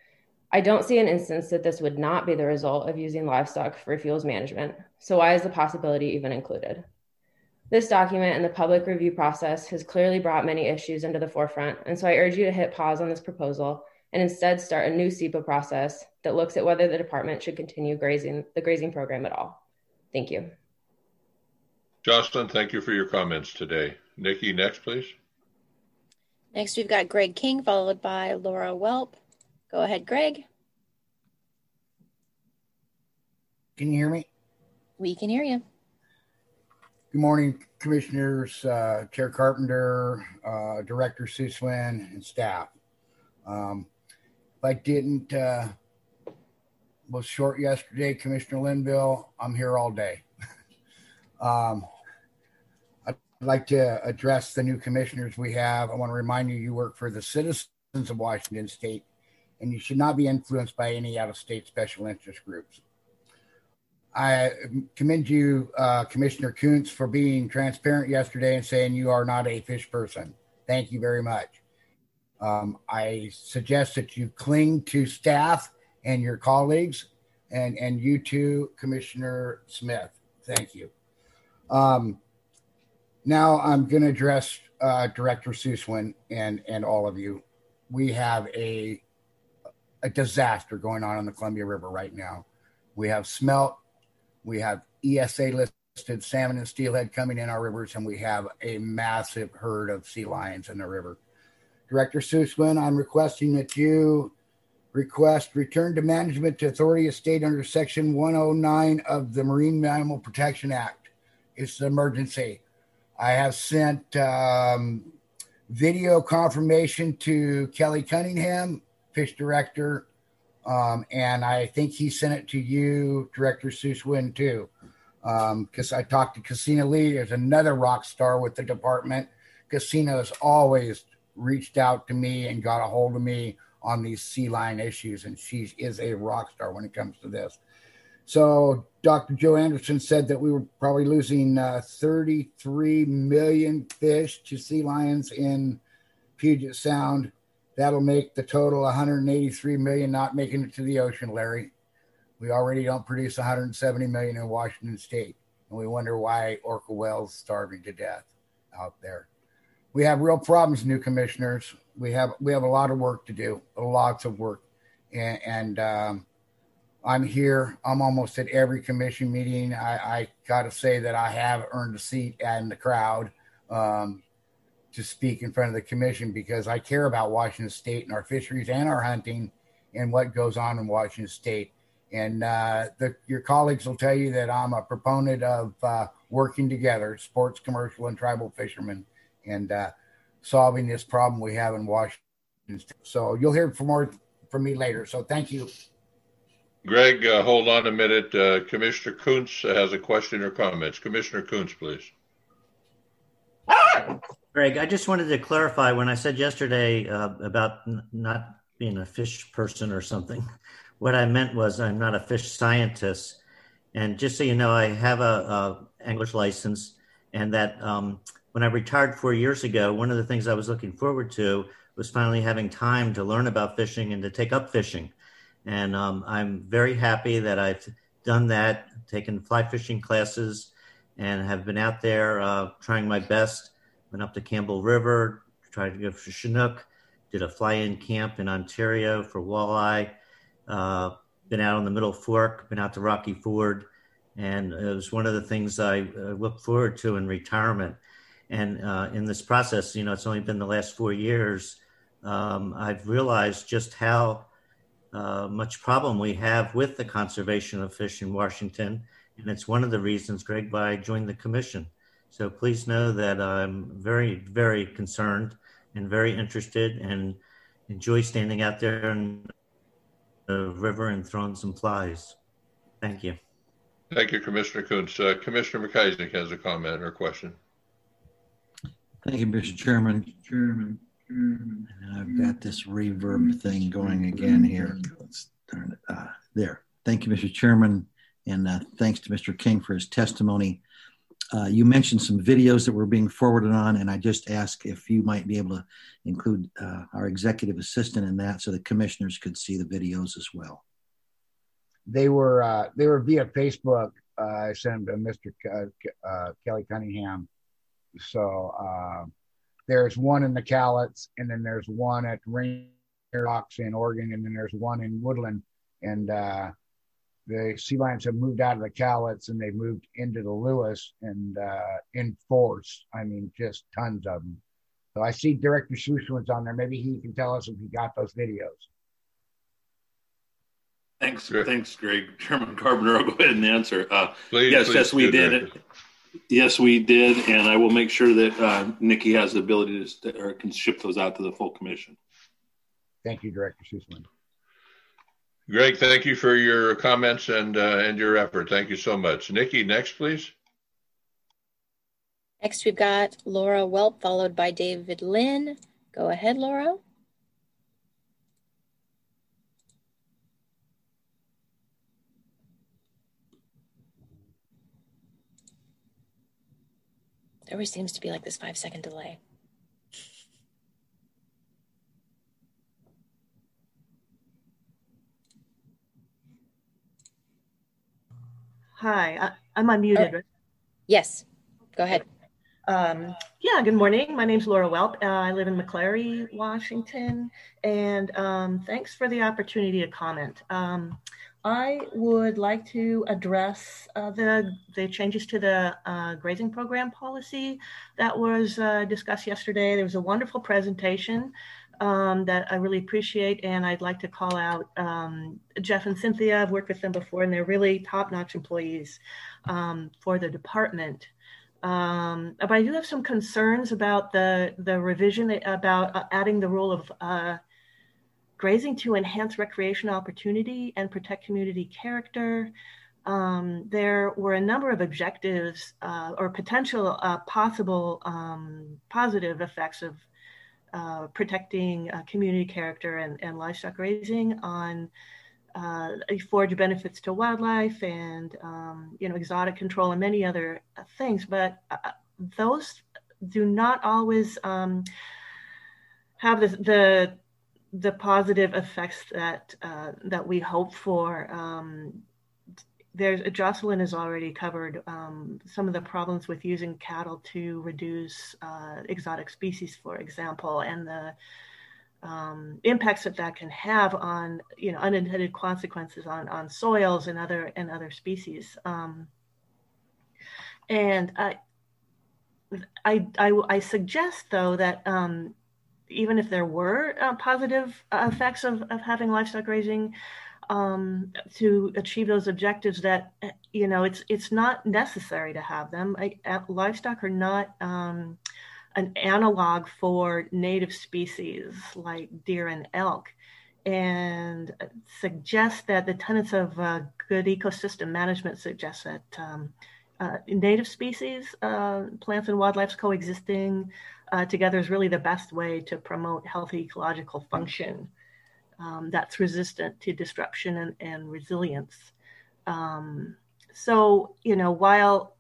I don't see an instance that this would not be the result of using livestock for fuels management. So why is the possibility even included? This document and the public review process has clearly brought many issues into the forefront. And so I urge you to hit pause on this proposal and instead start a new S E P A process that looks at whether the department should continue grazing the grazing program at all. Thank you. Jocelyn, thank you for your comments today. Nikki, next, please. Next, we've got Greg King, followed by Laura Welp. Go ahead, Greg. Can you hear me? We can hear you. Good morning, Commissioners, uh, Chair Carpenter, uh, Director Suswin, and staff. Um, if I didn't, uh, was short yesterday, Commissioner Linville, I'm here all day. um, I'd like to address the new commissioners we have. I want to remind you, you work for the citizens of Washington State, and you should not be influenced by any out-of-state special interest groups. I commend you, uh, Commissioner Kuntz, for being transparent yesterday and saying you are not a fish person. Thank you very much. Um, I suggest that you cling to staff and your colleagues, and, and you too, Commissioner Smith. Thank you. Um, now I'm going to address uh, Director Suswin and, and all of you. We have a, a disaster going on in the Columbia River right now. We have smelt. We have E S A listed salmon and steelhead coming in our rivers, and we have a massive herd of sea lions in the river. Director Suswin, I'm requesting that you request return to management to authority of state under Section one oh nine of the Marine Mammal Protection Act. It's an emergency. I have sent um, video confirmation to Kelly Cunningham, Fish Director, Um, and I think he sent it to you, Director Suswin, too, because um, I talked to Casina Lee. There's another rock star with the department. Casina has always reached out to me and got a hold of me on these sea lion issues, and she is a rock star when it comes to this. So Doctor Joe Anderson said that we were probably losing uh, thirty-three million fish to sea lions in Puget Sound. That'll make the total one hundred eighty-three million not making it to the ocean, Larry. We already don't produce one hundred seventy million in Washington State, and we wonder why orca whales starving to death out there. We have real problems, new commissioners. We have we have a lot of work to do, lots of work, and, and um, I'm here. I'm almost at every commission meeting. I, I got to say that I have earned a seat in the crowd. Um, to speak in front of the commission because I care about Washington State and our fisheries and our hunting and what goes on in Washington State. And uh, the, your colleagues will tell you that I'm a proponent of uh, working together, sports, commercial, and tribal fishermen, and uh, solving this problem we have in Washington State. So you'll hear from more from me later. So thank you. Greg, uh, hold on a minute. Uh, Commissioner Kuntz has a question or comments. Commissioner Kuntz, please. Greg, I just wanted to clarify when I said yesterday uh, about n- not being a fish person or something, what I meant was I'm not a fish scientist. And just so you know, I have a, a English license, and that um, when I retired four years ago, one of the things I was looking forward to was finally having time to learn about fishing and to take up fishing. And um, I'm very happy that I've done that, taken fly fishing classes, and have been out there uh, trying my best. Went up to Campbell River, tried to go for Chinook, did a fly-in camp in Ontario for walleye, uh, been out on the Middle Fork, been out to Rocky Ford, and it was one of the things I uh, look forward to in retirement. And uh, in this process, you know, it's only been the last four years, um, I've realized just how uh, much problem we have with the conservation of fish in Washington, and it's one of the reasons, Greg, why I joined the commission. So please know that I'm very, very concerned and very interested and enjoy standing out there in the river and throwing some flies. Thank you. Thank you, Commissioner Kuntz. Uh, Commissioner McIsaac has a comment or question. Thank you, Mister Chairman. Chairman. Chairman. I've got this reverb thing going again here. Let's turn it uh, there. Thank you, Mister Chairman, and uh, thanks to Mister King for his testimony. uh, you mentioned some videos that were being forwarded on, and I just asked if you might be able to include uh, our executive assistant in that so the commissioners could see the videos as well. They were uh, they were via Facebook. Uh, I sent them to Mister K- uh, Kelly Cunningham. So uh, there's one in the Cowlitz, and then there's one at Rainier Rocks in Oregon, and then there's one in Woodland. And uh, the Sea Lions have moved out of the Cowlitz, and they've moved into the Lewis and uh, in force. I mean, just tons of them. So I see Director Sussman's on there. Maybe he can tell us if he got those videos. Thanks, Greg. Thanks, Greg. Chairman Carpenter, I'll go ahead and answer. Uh, please, yes, please yes, we did. Director. Yes, we did, and I will make sure that uh, Nikki has the ability to or can ship those out to the full commission. Thank you, Director Sussman. Greg, thank you for your comments and uh, and your effort. Thank you so much. Nikki, next, please. Next, we've got Laura Welp, followed by David Lynn. Go ahead, Laura. There always seems to be like this five second delay. Hi, I, I'm unmuted. Oh, yes, go ahead. Um, yeah, good morning. My name's Laura Welp. Uh, I live in McClary, Washington, and um, thanks for the opportunity to comment. Um, I would like to address uh, the, the changes to the uh, grazing program policy that was uh, discussed yesterday. There was a wonderful presentation um, that I really appreciate, and I'd like to call out um, Jeff and Cynthia. I've worked with them before, and they're really top-notch employees um, for the department. Um, but I do have some concerns about the, the revision about uh, adding the rule of uh, grazing to enhance recreational opportunity and protect community character. Um, there were a number of objectives uh, or potential uh, possible um, positive effects of uh, protecting uh, community character and, and livestock grazing on uh, forage benefits to wildlife and, um, you know, exotic control and many other things. But uh, those do not always um, have the, the the positive effects that uh, that we hope for. Um, there's Jocelyn has already covered um, some of the problems with using cattle to reduce uh, exotic species, for example, and the um, impacts that that can have on, you know, unintended consequences on on soils and other and other species. Um, and I, I I I suggest though that um, even if there were uh, positive effects of, of having livestock grazing um, to achieve those objectives, that, you know, it's it's not necessary to have them. I, livestock are not um, an analog for native species like deer and elk, and suggest that the tenets of uh, good ecosystem management suggest that um, uh, native species, uh, plants and wildlife coexisting Uh, together is really the best way to promote healthy ecological function um, that's resistant to disruption and, and resilience. Um, so, you know, while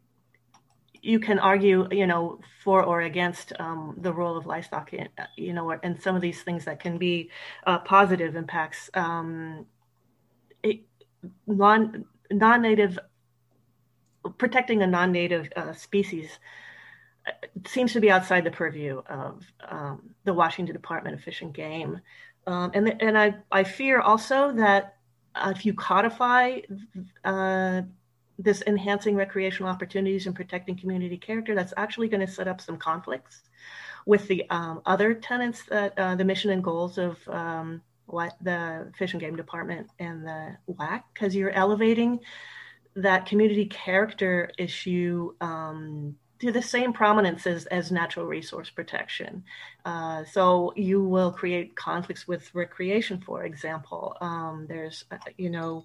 you can argue, you know, for or against um, the role of livestock, in, you know, and some of these things that can be uh, positive impacts, um, it, non, non-native, protecting a non-native uh, species it seems to be outside the purview of um, the Washington Department of Fish and Game. Um, and and I, I fear also that uh, if you codify uh, this enhancing recreational opportunities and protecting community character, that's actually going to set up some conflicts with the um, other tenets, that uh, the mission and goals of um, what the Fish and Game Department and the W A C, because you're elevating that community character issue um, to the same prominence as, as natural resource protection. Uh, so you will create conflicts with recreation, for example. Um, there's, uh, you know,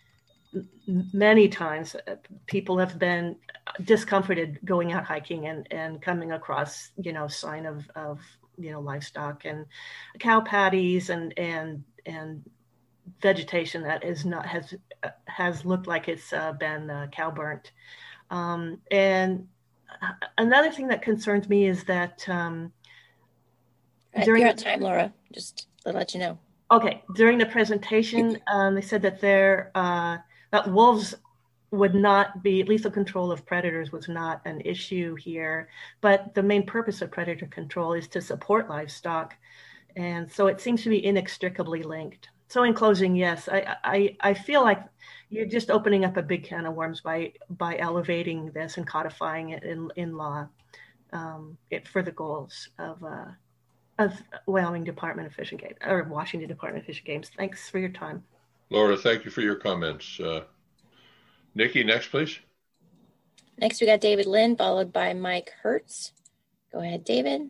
m- many times uh, people have been discomforted going out hiking and, and coming across, you know, sign of, of, you know, livestock and cow patties and, and, and vegetation that is not, has, uh, has looked like it's uh, been uh, cow burnt. Um, and another thing that concerns me is that um, during You're on time, Laura, just to let you know. Okay, during the presentation, um, they said that there uh, that wolves would not be, lethal control of predators was not an issue here, but the main purpose of predator control is to support livestock. And so it seems to be inextricably linked. So in closing, yes, I, I, I feel like you're just opening up a big can of worms by by elevating this and codifying it in, in law um, it, for the goals of uh, of Wyoming Department of Fish and Game, or Washington Department of Fish and Games. Thanks for your time. Laura, thank you for your comments. Uh, Nikki, next, please. Next, we got David Lynn, followed by Mike Hertz. Go ahead, David.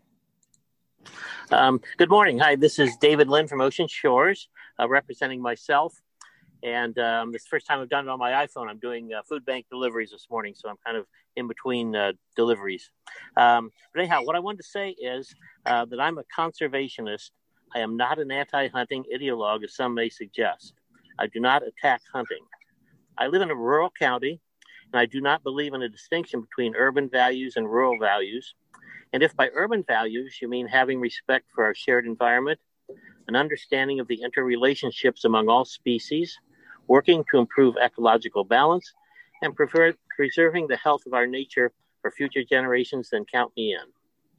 Um, good morning. Hi, this is David Lynn from Ocean Shores, uh, representing myself. And um, this is the first time I've done it on my iPhone. I'm doing uh, food bank deliveries this morning, so I'm kind of in between uh, deliveries. Um, but anyhow, what I wanted to say is uh, that I'm a conservationist. I am not an anti-hunting ideologue, as some may suggest. I do not attack hunting. I live in a rural county, and I do not believe in a distinction between urban values and rural values. And if by urban values you mean having respect for our shared environment, an understanding of the interrelationships among all species, working to improve ecological balance, and prefer, preserving the health of our nature for future generations, then count me in.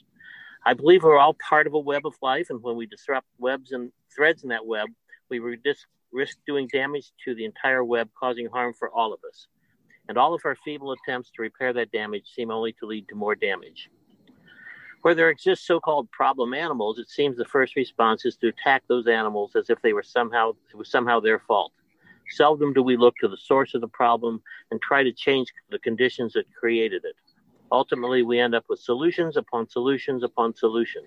I believe we're all part of a web of life, and when we disrupt webs and threads in that web, we risk doing damage to the entire web, causing harm for all of us. And all of our feeble attempts to repair that damage seem only to lead to more damage. Where there exist so-called problem animals, it seems the first response is to attack those animals as if they were somehow it was somehow their fault. Seldom do we look to the source of the problem and try to change the conditions that created it. Ultimately, we end up with solutions upon solutions upon solutions.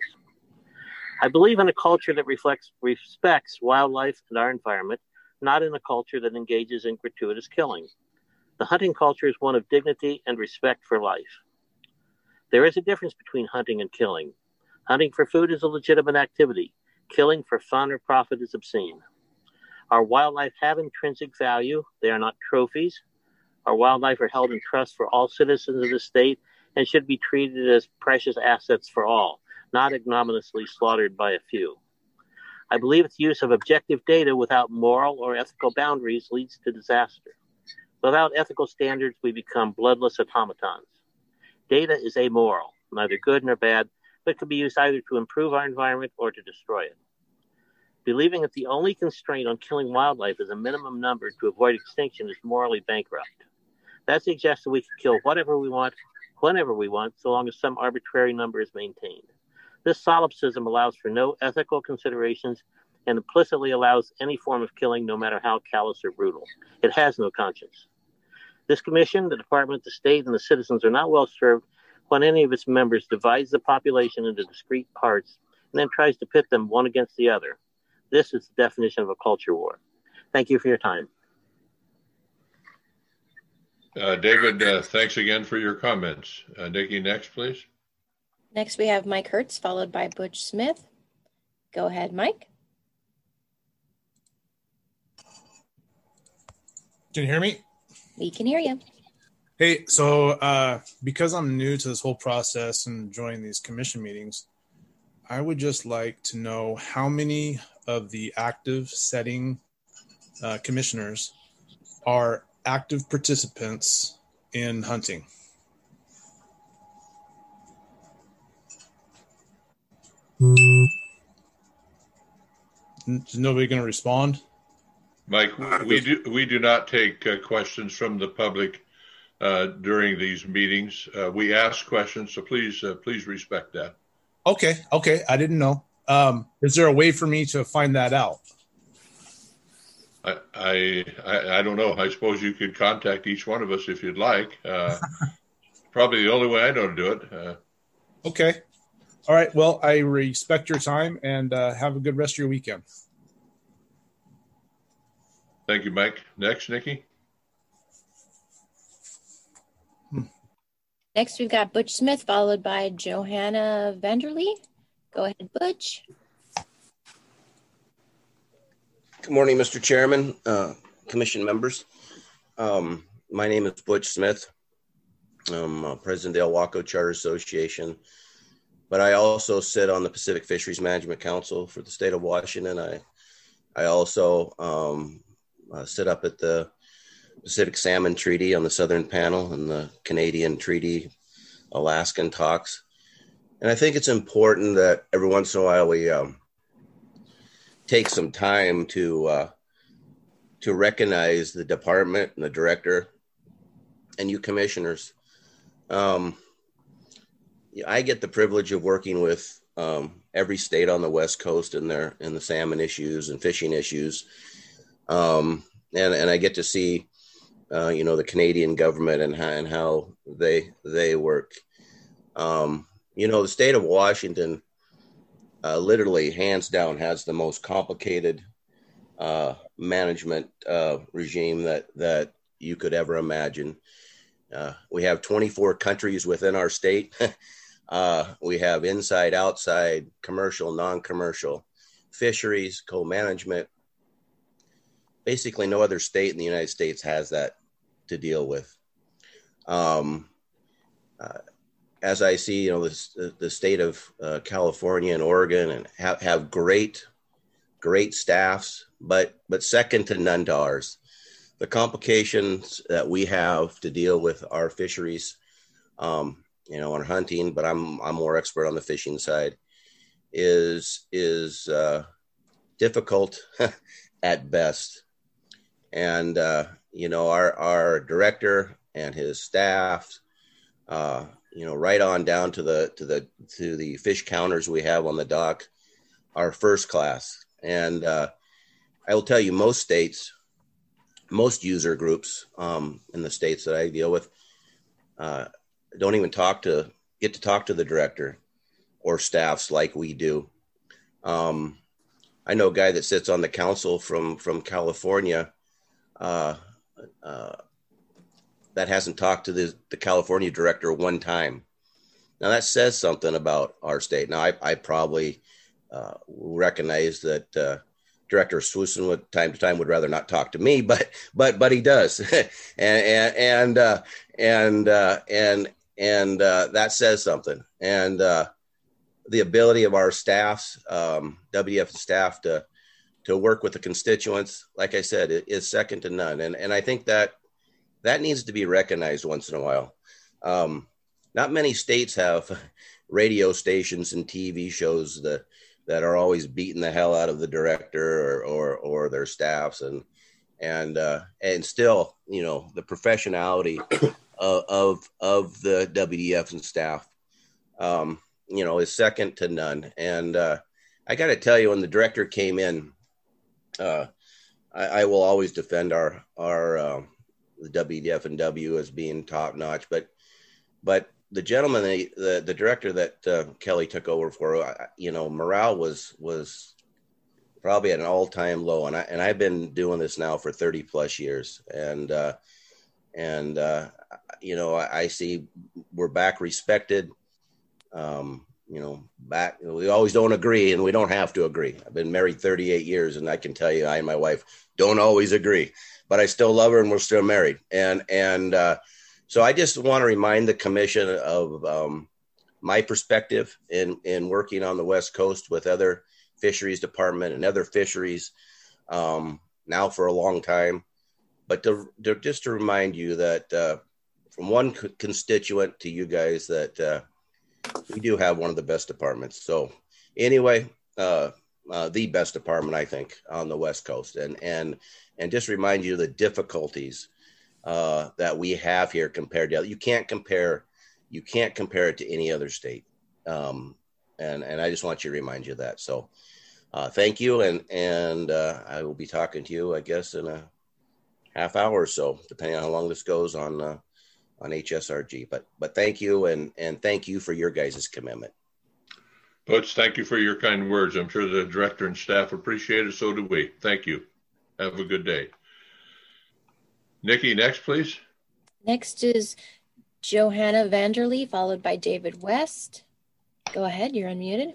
I believe in a culture that reflects, respects wildlife and our environment, not in a culture that engages in gratuitous killing. The hunting culture is one of dignity and respect for life. There is a difference between hunting and killing. Hunting for food is a legitimate activity. Killing for fun or profit is obscene. Our wildlife have intrinsic value. They are not trophies. Our wildlife are held in trust for all citizens of the state and should be treated as precious assets for all, not ignominiously slaughtered by a few. I believe its use of objective data without moral or ethical boundaries leads to disaster. Without ethical standards, we become bloodless automatons. Data is amoral, neither good nor bad, but can be used either to improve our environment or to destroy it. Believing that the only constraint on killing wildlife is a minimum number to avoid extinction is morally bankrupt. That suggests that we can kill whatever we want, whenever we want, so long as some arbitrary number is maintained. This solipsism allows for no ethical considerations and implicitly allows any form of killing, no matter how callous or brutal. It has no conscience. This commission, the Department, the state, and the citizens are not well served when any of its members divides the population into discrete parts and then tries to pit them one against the other. This is the definition of a culture war. Thank you for your time. Uh, David, uh, thanks again for your comments. Uh, Nikki, next, please. Next, we have Mike Hertz, followed by Butch Smith. Go ahead, Mike. Can you hear me? We can hear you. Hey, so uh, because I'm new to this whole process and joining these commission meetings, I would just like to know how many of the active setting uh, commissioners are active participants in hunting. Is nobody going to respond? Mike, we do we do not take uh, questions from the public uh, during these meetings. Uh, we ask questions, so please uh, please respect that. Okay, okay, I didn't know. Um, is there a way for me to find that out? I, I I don't know. I suppose you could contact each one of us if you'd like. Uh, probably the only way I know to do it. Uh, okay. All right. Well, I respect your time and uh, have a good rest of your weekend. Thank you, Mike. Next, Nikki. Next, we've got Butch Smith, followed by Johanna Vanderlee. Go ahead, Butch. Good morning, Mister Chairman, uh, commission members. Um, my name is Butch Smith. I'm uh, president of the El Waco Charter Association, but I also sit on the Pacific Fisheries Management Council for the state of Washington. I I also um, uh, sit up at the Pacific Salmon Treaty on the Southern Panel and the Canadian Treaty Alaskan talks. And I think it's important that every once in a while we um, take some time to uh, to recognize the department and the director and you commissioners. Um, I get the privilege of working with um, every state on the West Coast in their in the salmon issues and fishing issues, um, and and I get to see, uh, you know, the Canadian government and how and how they they work. Um, you know, the state of Washington, uh, literally hands down, has the most complicated uh, management uh, regime that that you could ever imagine. Uh, we have twenty-four countries within our state. uh, we have inside, outside, commercial, non-commercial, fisheries, co-management. Basically, no other state in the United States has that to deal with. Um, uh, as I see, you know, the, the state of uh, California and Oregon and have, have great, great staffs, but but second to none to ours. The complications that we have to deal with our fisheries, um, you know, on hunting, but I'm I'm more expert on the fishing side, is is uh, difficult at best. And uh, you know, our our director and his staff, uh, you know, right on down to the to the to the fish counters we have on the dock, are first class. And uh, I will tell you, most states, most user groups um, in the states that I deal with uh, don't even talk to get to talk to the director or staffs like we do. Um, I know a guy that sits on the council from from California uh, uh, that hasn't talked to the, the California director one time. Now that says something about our state. Now I, I probably uh, recognize that uh, Director Swoosen would time to time would rather not talk to me, but but but he does, and and and uh, and uh, and and uh, that says something. And uh, the ability of our staffs, um, W F staff, to to work with the constituents, like I said, it is second to none. And and I think that that needs to be recognized once in a while. Um, not many states have radio stations and T V shows that that are always beating the hell out of the director or or, or their staffs, and and uh, and still, you know, the professionality of, of of the W D F and staff, um, you know, is second to none. And uh, I got to tell you, when the director came in, uh, I, I will always defend our our uh, the W D F and W as being top notch, but but. The gentleman, the, the the director that uh, Kelly took over for, you know, morale was was probably at an all time low, and I and I've been doing this now for thirty plus years, and uh, and uh, you know, I, I see we're back respected. Um, you know, back. We always don't agree, and we don't have to agree. I've been married thirty-eight years, and I can tell you, I and my wife don't always agree, but I still love her, and we're still married, and and. Uh, So I just want to remind the commission of um, my perspective in, in working on the West Coast with other fisheries department and other fisheries um, now for a long time. But to, to, just to remind you that uh, from one co- constituent to you guys, that uh, we do have one of the best departments. So anyway, uh, uh, the best department, I think, on the West Coast. And, and, and just remind you of the difficulties uh that we have here compared to, you can't compare you can't compare it to any other state, um and and I just want you to remind you of that. So uh thank you, and and uh I will be talking to you, I guess, in a half hour or so, depending on how long this goes on uh on H S R G. But but thank you, and and thank you for your guys' commitment. Butch, thank you for your kind words. I'm sure the director and staff appreciate it. So do we. Thank you. Have a good day. Nikki, next, please. Next is Johanna Vanderlee, followed by David West. Go ahead, you're unmuted.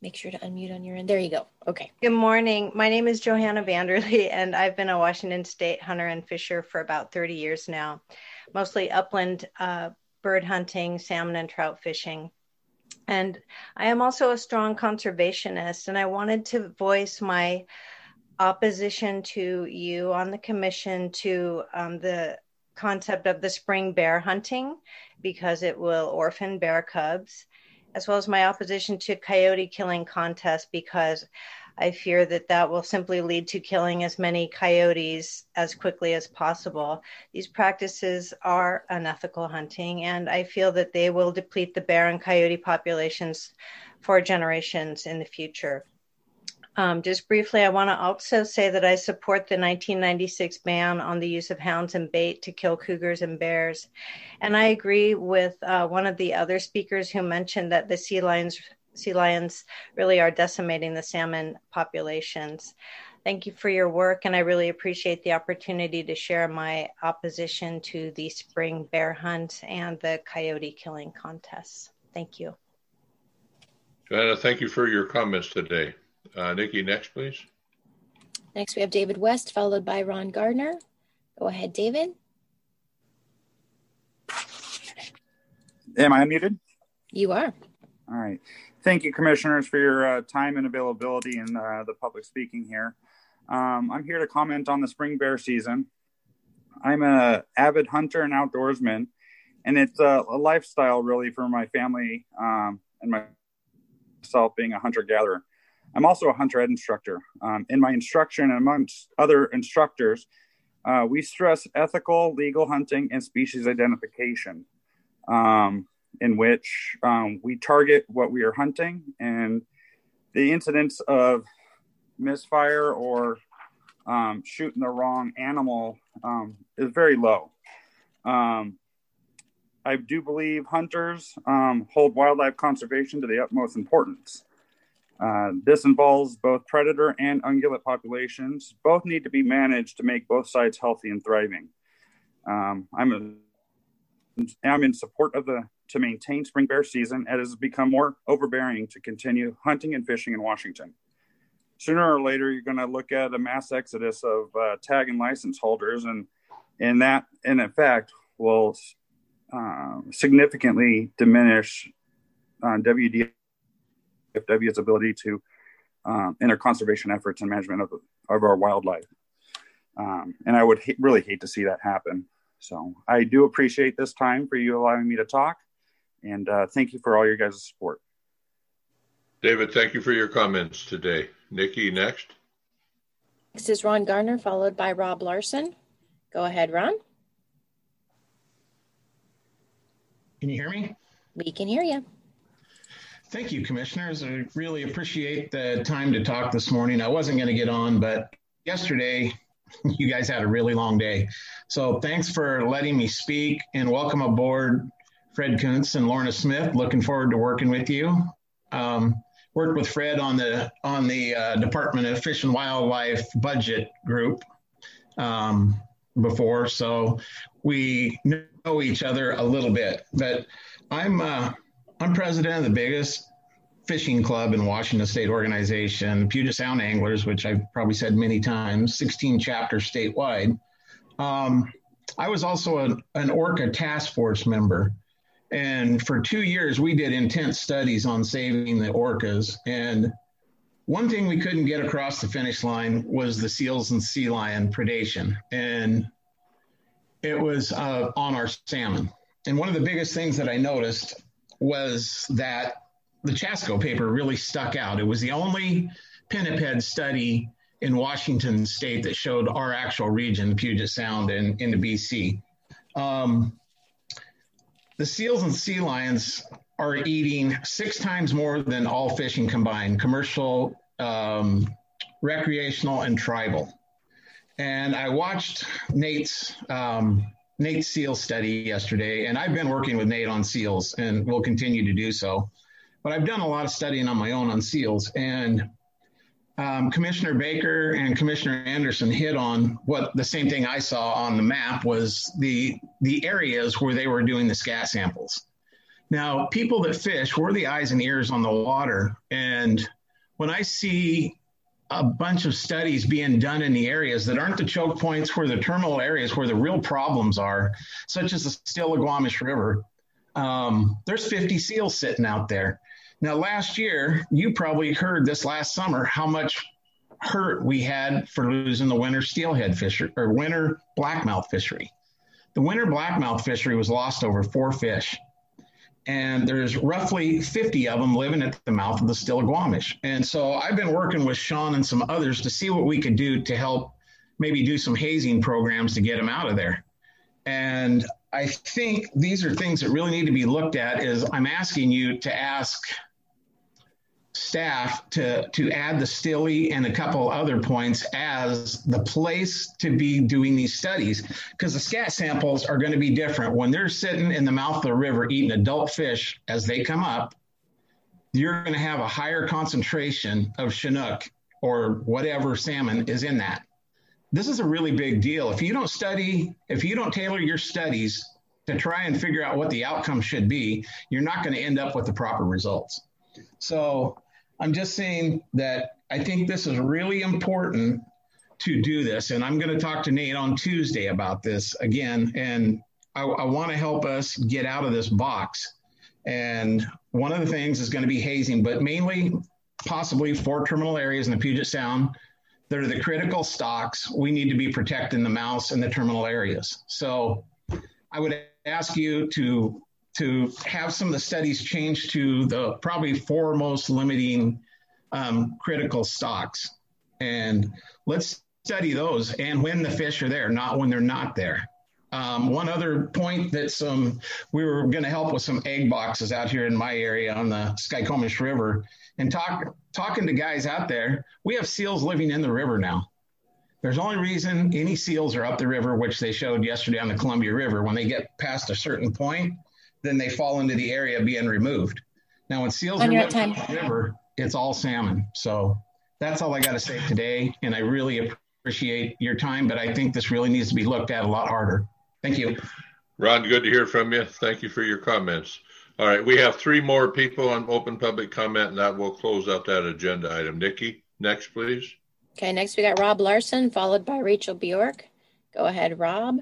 make sure to unmute on your end. There you go. Okay. Good morning. My name is Johanna Vanderlee, and I've been a Washington State hunter and fisher for about thirty years now, mostly upland uh, bird hunting, salmon and trout fishing. And I am also a strong conservationist, and I wanted to voice my opposition to you on the commission to um, the concept of the spring bear hunting, because it will orphan bear cubs, as well as my opposition to coyote killing contests, because I fear that that will simply lead to killing as many coyotes as quickly as possible. These practices are unethical hunting, and I feel that they will deplete the bear and coyote populations for generations in the future. Um, just briefly, I want to also say that I support the nineteen ninety-six ban on the use of hounds and bait to kill cougars and bears. And I agree with uh, one of the other speakers who mentioned that the sea lions, sea lions really are decimating the salmon populations. Thank you for your work, and I really appreciate the opportunity to share my opposition to the spring bear hunt and the coyote killing contests. Thank you. Joanna, thank you for your comments today. Uh, Nikki, next, please. Next, we have David West, followed by Ron Gardner. Go ahead, David. Am I unmuted? You are. All right. Thank you, commissioners, for your uh, time and availability in uh, the public speaking here. Um, I'm here to comment on the spring bear season. I'm an avid hunter and outdoorsman, and it's a, a lifestyle really for my family um, and myself being a hunter-gatherer. I'm also a hunter ed instructor. Um, in my instruction, amongst other instructors, uh, we stress ethical, legal hunting and species identification, um, in which um, we target what we are hunting, and the incidence of misfire or um, shooting the wrong animal um, is very low. Um, I do believe hunters um, hold wildlife conservation to the utmost importance. Uh, this involves both predator and ungulate populations. Both need to be managed to make both sides healthy and thriving. Um, I'm, a, I'm in support of the to maintain spring bear season, as it has become more overbearing to continue hunting and fishing in Washington. Sooner or later, you're going to look at a mass exodus of uh, tag and license holders, and and that, in effect, will uh, significantly diminish uh, W D F W's ability to um, enter conservation efforts and management of, of our wildlife. Um, and I would ha- really hate to see that happen. So I do appreciate this time for you allowing me to talk. And uh, thank you for all your guys' support. David, thank you for your comments today. Nikki, next. Next is Ron Garner, followed by Rob Larson. Go ahead, Ron. Can you hear me? We can hear you. Thank you, commissioners. I really appreciate the time to talk this morning. I wasn't going to get on, but yesterday you guys had a really long day. So thanks for letting me speak, and welcome aboard Fred Kuntz and Lorna Smith. Looking forward to working with you. Um, worked with Fred on the on the uh, Department of Fish and Wildlife budget group um, before, so we know each other a little bit. But I'm uh, I'm president of the biggest fishing club in Washington State organization, Puget Sound Anglers, which I've probably said many times, sixteen chapters statewide. Um, I was also an, an Orca task force member. And for two years, we did intense studies on saving the orcas. And one thing we couldn't get across the finish line was the seals and sea lion predation. And it was uh, on our salmon. And one of the biggest things that I noticed was that the Chasko paper really stuck out. It was the only pinniped study in Washington State that showed our actual region, Puget Sound and into B C. Um, The seals and sea lions are eating six times more than all fishing combined, commercial, um, recreational, and tribal. And I watched Nate's um, Nate's seal study yesterday, and I've been working with Nate on seals and will continue to do so. But I've done a lot of studying on my own on seals, and um, Commissioner Baker and Commissioner Anderson hit on what the same thing I saw on the map was the the areas where they were doing the scat samples. Now, people that fish, we're the eyes and ears on the water, and when I see a bunch of studies being done in the areas that aren't the choke points, where the terminal areas where the real problems are, such as the Stillaguamish River, um, there's fifty seals sitting out there. Now, last year, you probably heard this last summer how much hurt we had for losing the winter steelhead fishery or winter blackmouth fishery. The winter blackmouth fishery was lost over four fish. And there's roughly fifty of them living at the mouth of the Stillaguamish. And so I've been working with Sean and some others to see what we could do to help maybe do some hazing programs to get them out of there. And I think these are things that really need to be looked at. Is I'm asking you to ask staff to, to add the Stilly and a couple other points as the place to be doing these studies, because the scat samples are going to be different. When they're sitting in the mouth of the river eating adult fish as they come up, you're going to have a higher concentration of Chinook or whatever salmon is in that. This is a really big deal. If you don't study, if you don't tailor your studies to try and figure out what the outcome should be, you're not going to end up with the proper results. So I'm just saying that I think this is really important to do this. And I'm going to talk to Nate on Tuesday about this again. And I, I want to help us get out of this box. And one of the things is going to be hazing, but mainly possibly four terminal areas in the Puget Sound that are the critical stocks. We need to be protecting the mouse in the terminal areas. So I would ask you to to have some of the studies changed to the probably four most limiting um, critical stocks. And let's study those and when the fish are there, not when they're not there. Um, one other point that some, we were gonna help with some egg boxes out here in my area on the Skykomish River, and talk, talking to guys out there, we have seals living in the river now. There's only reason any seals are up the river, which they showed yesterday on the Columbia River, when they get past a certain point, then they fall into the area being removed. Now, when seals are living in the river, it's all salmon. So that's all I got to say today. And I really appreciate your time, but I think this really needs to be looked at a lot harder. Thank you. Ron, good to hear from you. Thank you for your comments. All right, we have three more people on open public comment, and that will close out that agenda item. Nikki, next, please. Okay, next we got Rob Larson, followed by Rachel Bjork. Go ahead, Rob.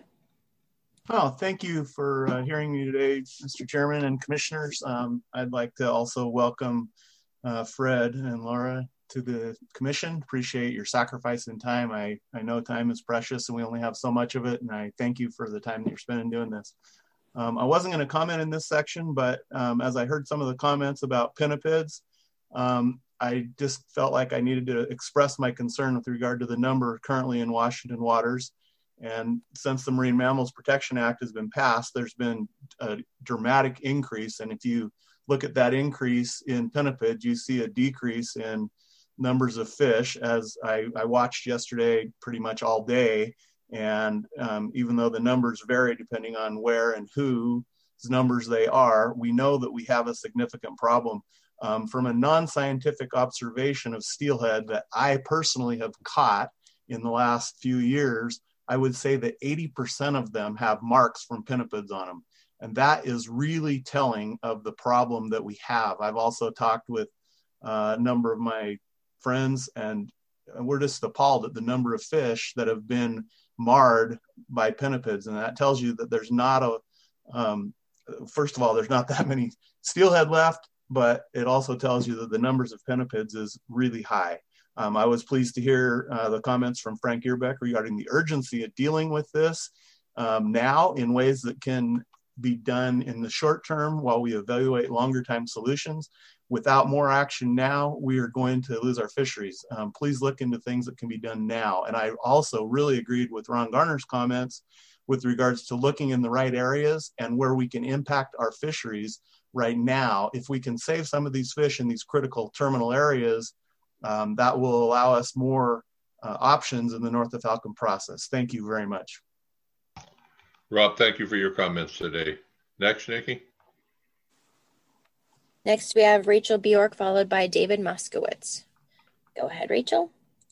Oh, thank you for uh, hearing me today, Mister Chairman and Commissioners. Um, I'd like to also welcome uh, Fred and Laura to the Commission. Appreciate your sacrifice and time. I, I know time is precious and we only have so much of it, and I thank you for the time that you're spending doing this. Um, I wasn't going to comment in this section, but um, as I heard some of the comments about pinnipeds, um, I just felt like I needed to express my concern with regard to the number currently in Washington waters. And since the Marine Mammals Protection Act has been passed, there's been a dramatic increase. And if you look at that increase in pinnipeds, you see a decrease in numbers of fish, as I, I watched yesterday pretty much all day. And um, even though the numbers vary depending on where and whose numbers they are, we know that we have a significant problem. Um, from a non-scientific observation of steelhead that I personally have caught in the last few years, I would say that eighty percent of them have marks from pinnipeds on them. And that is really telling of the problem that we have. I've also talked with uh, a number of my friends, and we're just appalled at the number of fish that have been marred by pinnipeds. And that tells you that there's not a, um, first of all, there's not that many steelhead left, but it also tells you that the numbers of pinnipeds is really high. Um, I was pleased to hear uh, the comments from Frank Earbeck regarding the urgency of dealing with this um, now in ways that can be done in the short term while we evaluate longer time solutions. Without more action now, we are going to lose our fisheries. Um, please look into things that can be done now. And I also really agreed with Ron Garner's comments with regards to looking in the right areas and where we can impact our fisheries right now. If we can save some of these fish in these critical terminal areas, Um, that will allow us more uh, options in the North of Falcon process. Thank you very much. Rob, thank you for your comments today. Next, Nikki. Next, we have Rachel Bjork, followed by David Moskowitz. Go ahead, Rachel.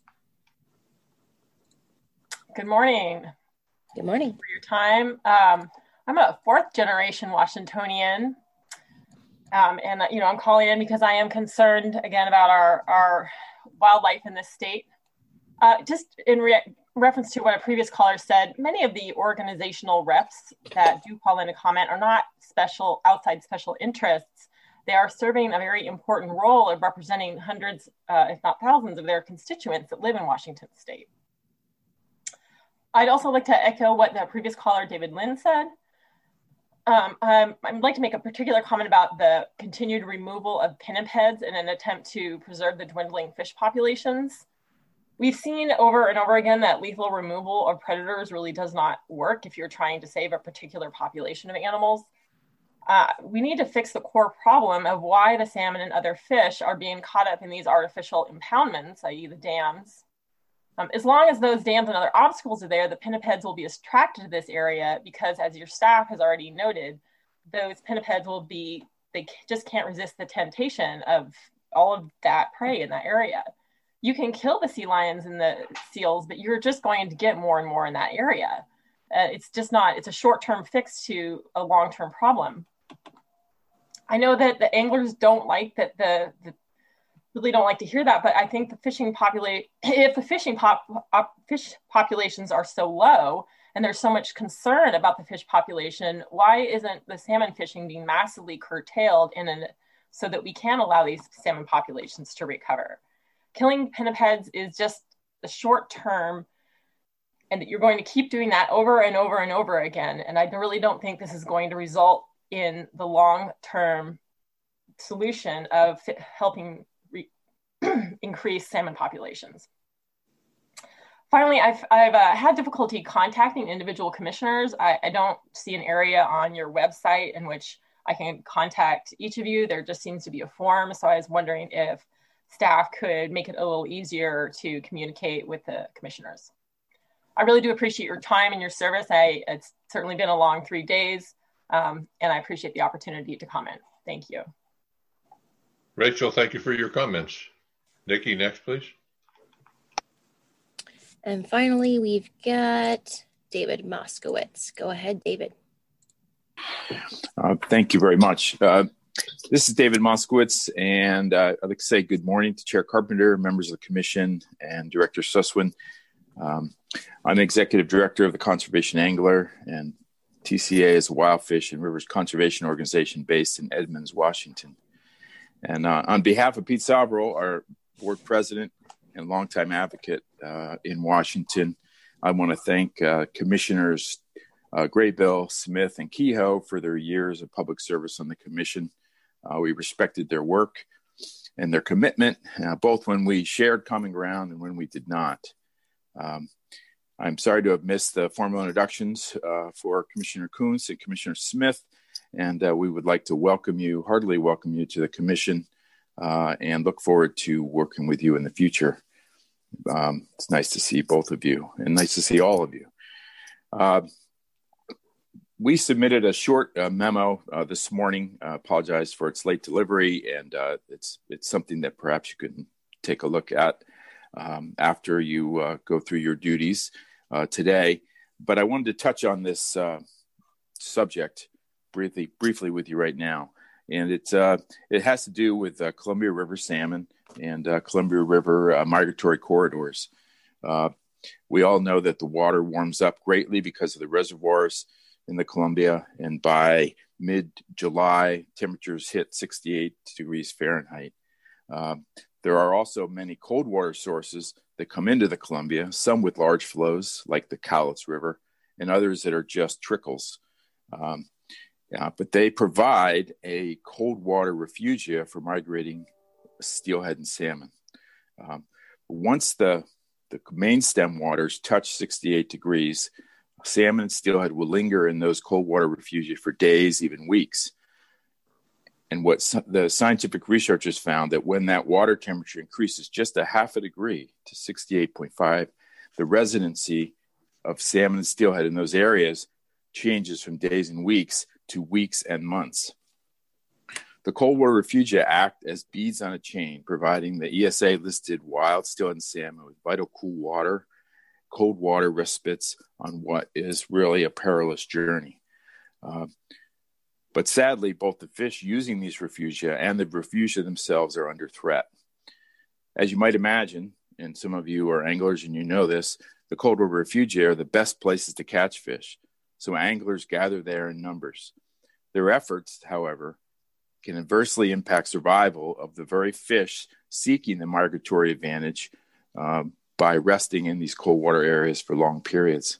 Good morning. Good morning. For your time. Um, I'm a fourth generation Washingtonian. Um, and, you know, I'm calling in because I am concerned, again, about our, our wildlife in this state. Uh, just in re- reference to what a previous caller said, many of the organizational reps that do call in to comment are not special outside special interests. They are serving a very important role of representing hundreds, uh, if not thousands, of their constituents that live in Washington state. I'd also like to echo what the previous caller, David Lynn, said. Um, um, I'd like to make a particular comment about the continued removal of pinnipeds in an attempt to preserve the dwindling fish populations. We've seen over and over again that lethal removal of predators really does not work if you're trying to save a particular population of animals. Uh, we need to fix the core problem of why the salmon and other fish are being caught up in these artificial impoundments, that is the dams. Um, as long as those dams and other obstacles are there, the pinnipeds will be attracted to this area because, as your staff has already noted, those pinnipeds will be, they just can't resist the temptation of all of that prey in that area. You can kill the sea lions and the seals, but you're just going to get more and more in that area. Uh, it's just not, it's a short-term fix to a long-term problem. I know that the anglers don't like that, the, the really don't like to hear that, but I think the fishing populate, if the fishing pop, op, fish populations are so low and there's so much concern about the fish population, why isn't the salmon fishing being massively curtailed in an, so that we can allow these salmon populations to recover? Killing pinnipeds is just a short term, and that you're going to keep doing that over and over and over again. And I really don't think this is going to result in the long-term solution of helping re- increase salmon populations. Finally, I've, I've uh, had difficulty contacting individual commissioners. I, I don't see an area on your website in which I can contact each of you. There just seems to be a form. So I was wondering if staff could make it a little easier to communicate with the commissioners. I really do appreciate your time and your service. I, it's certainly been a long three days, um, and I appreciate the opportunity to comment. Thank you. Rachel, thank you for your comments. Nikki, next, please. And finally, we've got David Moskowitz. Go ahead, David. Uh, thank you very much. Uh, this is David Moskowitz, and uh, I'd like to say good morning to Chair Carpenter, members of the Commission, and Director Sussman. Um, I'm Executive Director of the Conservation Angler, and T C A is a wild fish and rivers conservation organization based in Edmonds, Washington. And uh, on behalf of Pete Salvero, our board president and longtime advocate uh, in Washington, I want to thank uh, Commissioners uh, Graybill, Smith, and Kehoe for their years of public service on the Commission. Uh, we respected their work and their commitment, uh, both when we shared common ground and when we did not. Um, I'm sorry to have missed the formal introductions uh, for Commissioner Kunz and Commissioner Smith, and uh, we would like to welcome you, heartily welcome you to the Commission, uh, and look forward to working with you in the future. Um, it's nice to see both of you, and nice to see all of you. Uh, we submitted a short uh, memo uh, this morning. Uh, apologize for its late delivery, and uh, it's it's something that perhaps you can take a look at um, after you uh, go through your duties uh, today. But I wanted to touch on this uh, subject briefly, briefly with you right now, and it's uh, it has to do with uh, Columbia River salmon and uh, Columbia River uh, migratory corridors. Uh, we all know that the water warms up greatly because of the reservoirs in the Columbia, and by mid-July, temperatures hit sixty-eight degrees Fahrenheit. Uh, there are also many cold water sources that come into the Columbia, some with large flows, like the Cowlitz River, and others that are just trickles. Um, yeah, but they provide a cold water refugia for migrating steelhead and salmon. Um, once the, the main stem waters touch sixty-eight degrees, salmon and steelhead will linger in those cold water refugia for days, even weeks. And what the scientific researchers found that when that water temperature increases just a half a degree to sixty-eight point five, the residency of salmon and steelhead in those areas changes from days and weeks to weeks and months. The cold water refugia act as beads on a chain, providing the E S A-listed wild steelhead and salmon with vital cool water, cold water respites on what is really a perilous journey. Uh, But sadly, both the fish using these refugia and the refugia themselves are under threat. As you might imagine, and some of you are anglers and you know this, the cold river refugia are the best places to catch fish, so anglers gather there in numbers. Their efforts, however, can adversely impact survival of the very fish seeking the migratory advantage uh, by resting in these cold water areas for long periods.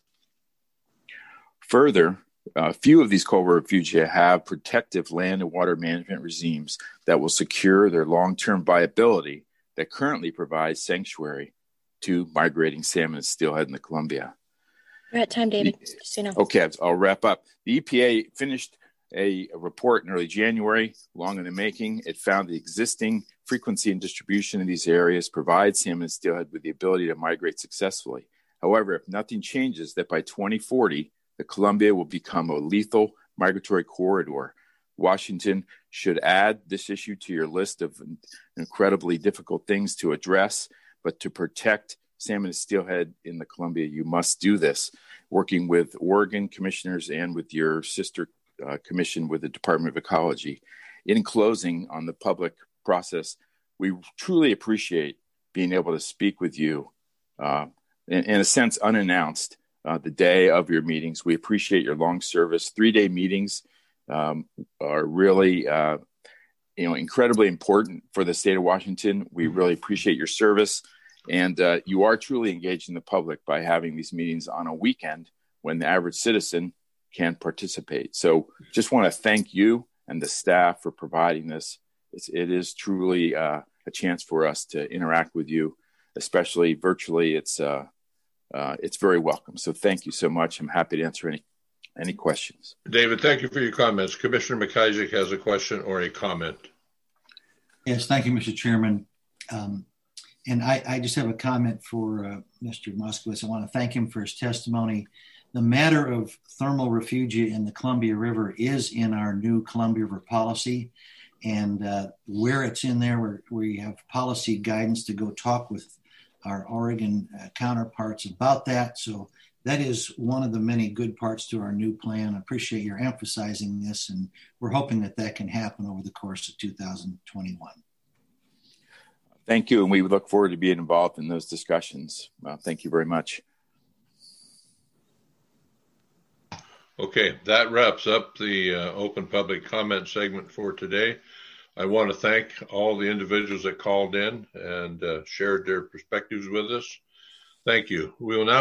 Further, a few of these cold river refugia have protective land and water management regimes that will secure their long-term viability that currently provides sanctuary to migrating salmon and steelhead in the Columbia. We're at time, David. Just so you know. Okay, I'll wrap up. The E P A finished a, a report in early January, long in the making. It found the existing frequency and distribution in these areas provides salmon and steelhead with the ability to migrate successfully. However, if nothing changes, that by twenty forty, the Columbia will become a lethal migratory corridor. Washington should add this issue to your list of incredibly difficult things to address, but to protect salmon and steelhead in the Columbia, you must do this, working with Oregon commissioners and with your sister uh, commission with the Department of Ecology. In closing on the public process, we truly appreciate being able to speak with you, uh, in, in a sense, unannounced, uh, the day of your meetings. We appreciate your long service. Three-day meetings um, are really, uh, you know, incredibly important for the state of Washington. We really appreciate your service. And uh, you are truly engaging the public by having these meetings on a weekend when the average citizen can participate. So just want to thank you and the staff for providing this. It's, it is truly uh, a chance for us to interact with you, especially virtually. It's uh, uh, it's very welcome. So thank you so much. I'm happy to answer any any questions. David, thank you for your comments. Commissioner McIsaac has a question or a comment. Yes, thank you, Mister Chairman. Um, and I, I just have a comment for uh, Mister Moskowitz. I want to thank him for his testimony. The matter of thermal refugia in the Columbia River is in our new Columbia River policy. And uh, where it's in there, where we have policy guidance to go talk with our Oregon uh, counterparts about that. So that is one of the many good parts to our new plan. I appreciate your emphasizing this, and we're hoping that that can happen over the course of two thousand twenty-one. Thank you, and we look forward to being involved in those discussions. Uh, thank you very much. Okay, that wraps up the uh, open public comment segment for today. I want to thank all the individuals that called in and uh, shared their perspectives with us. Thank you. We will now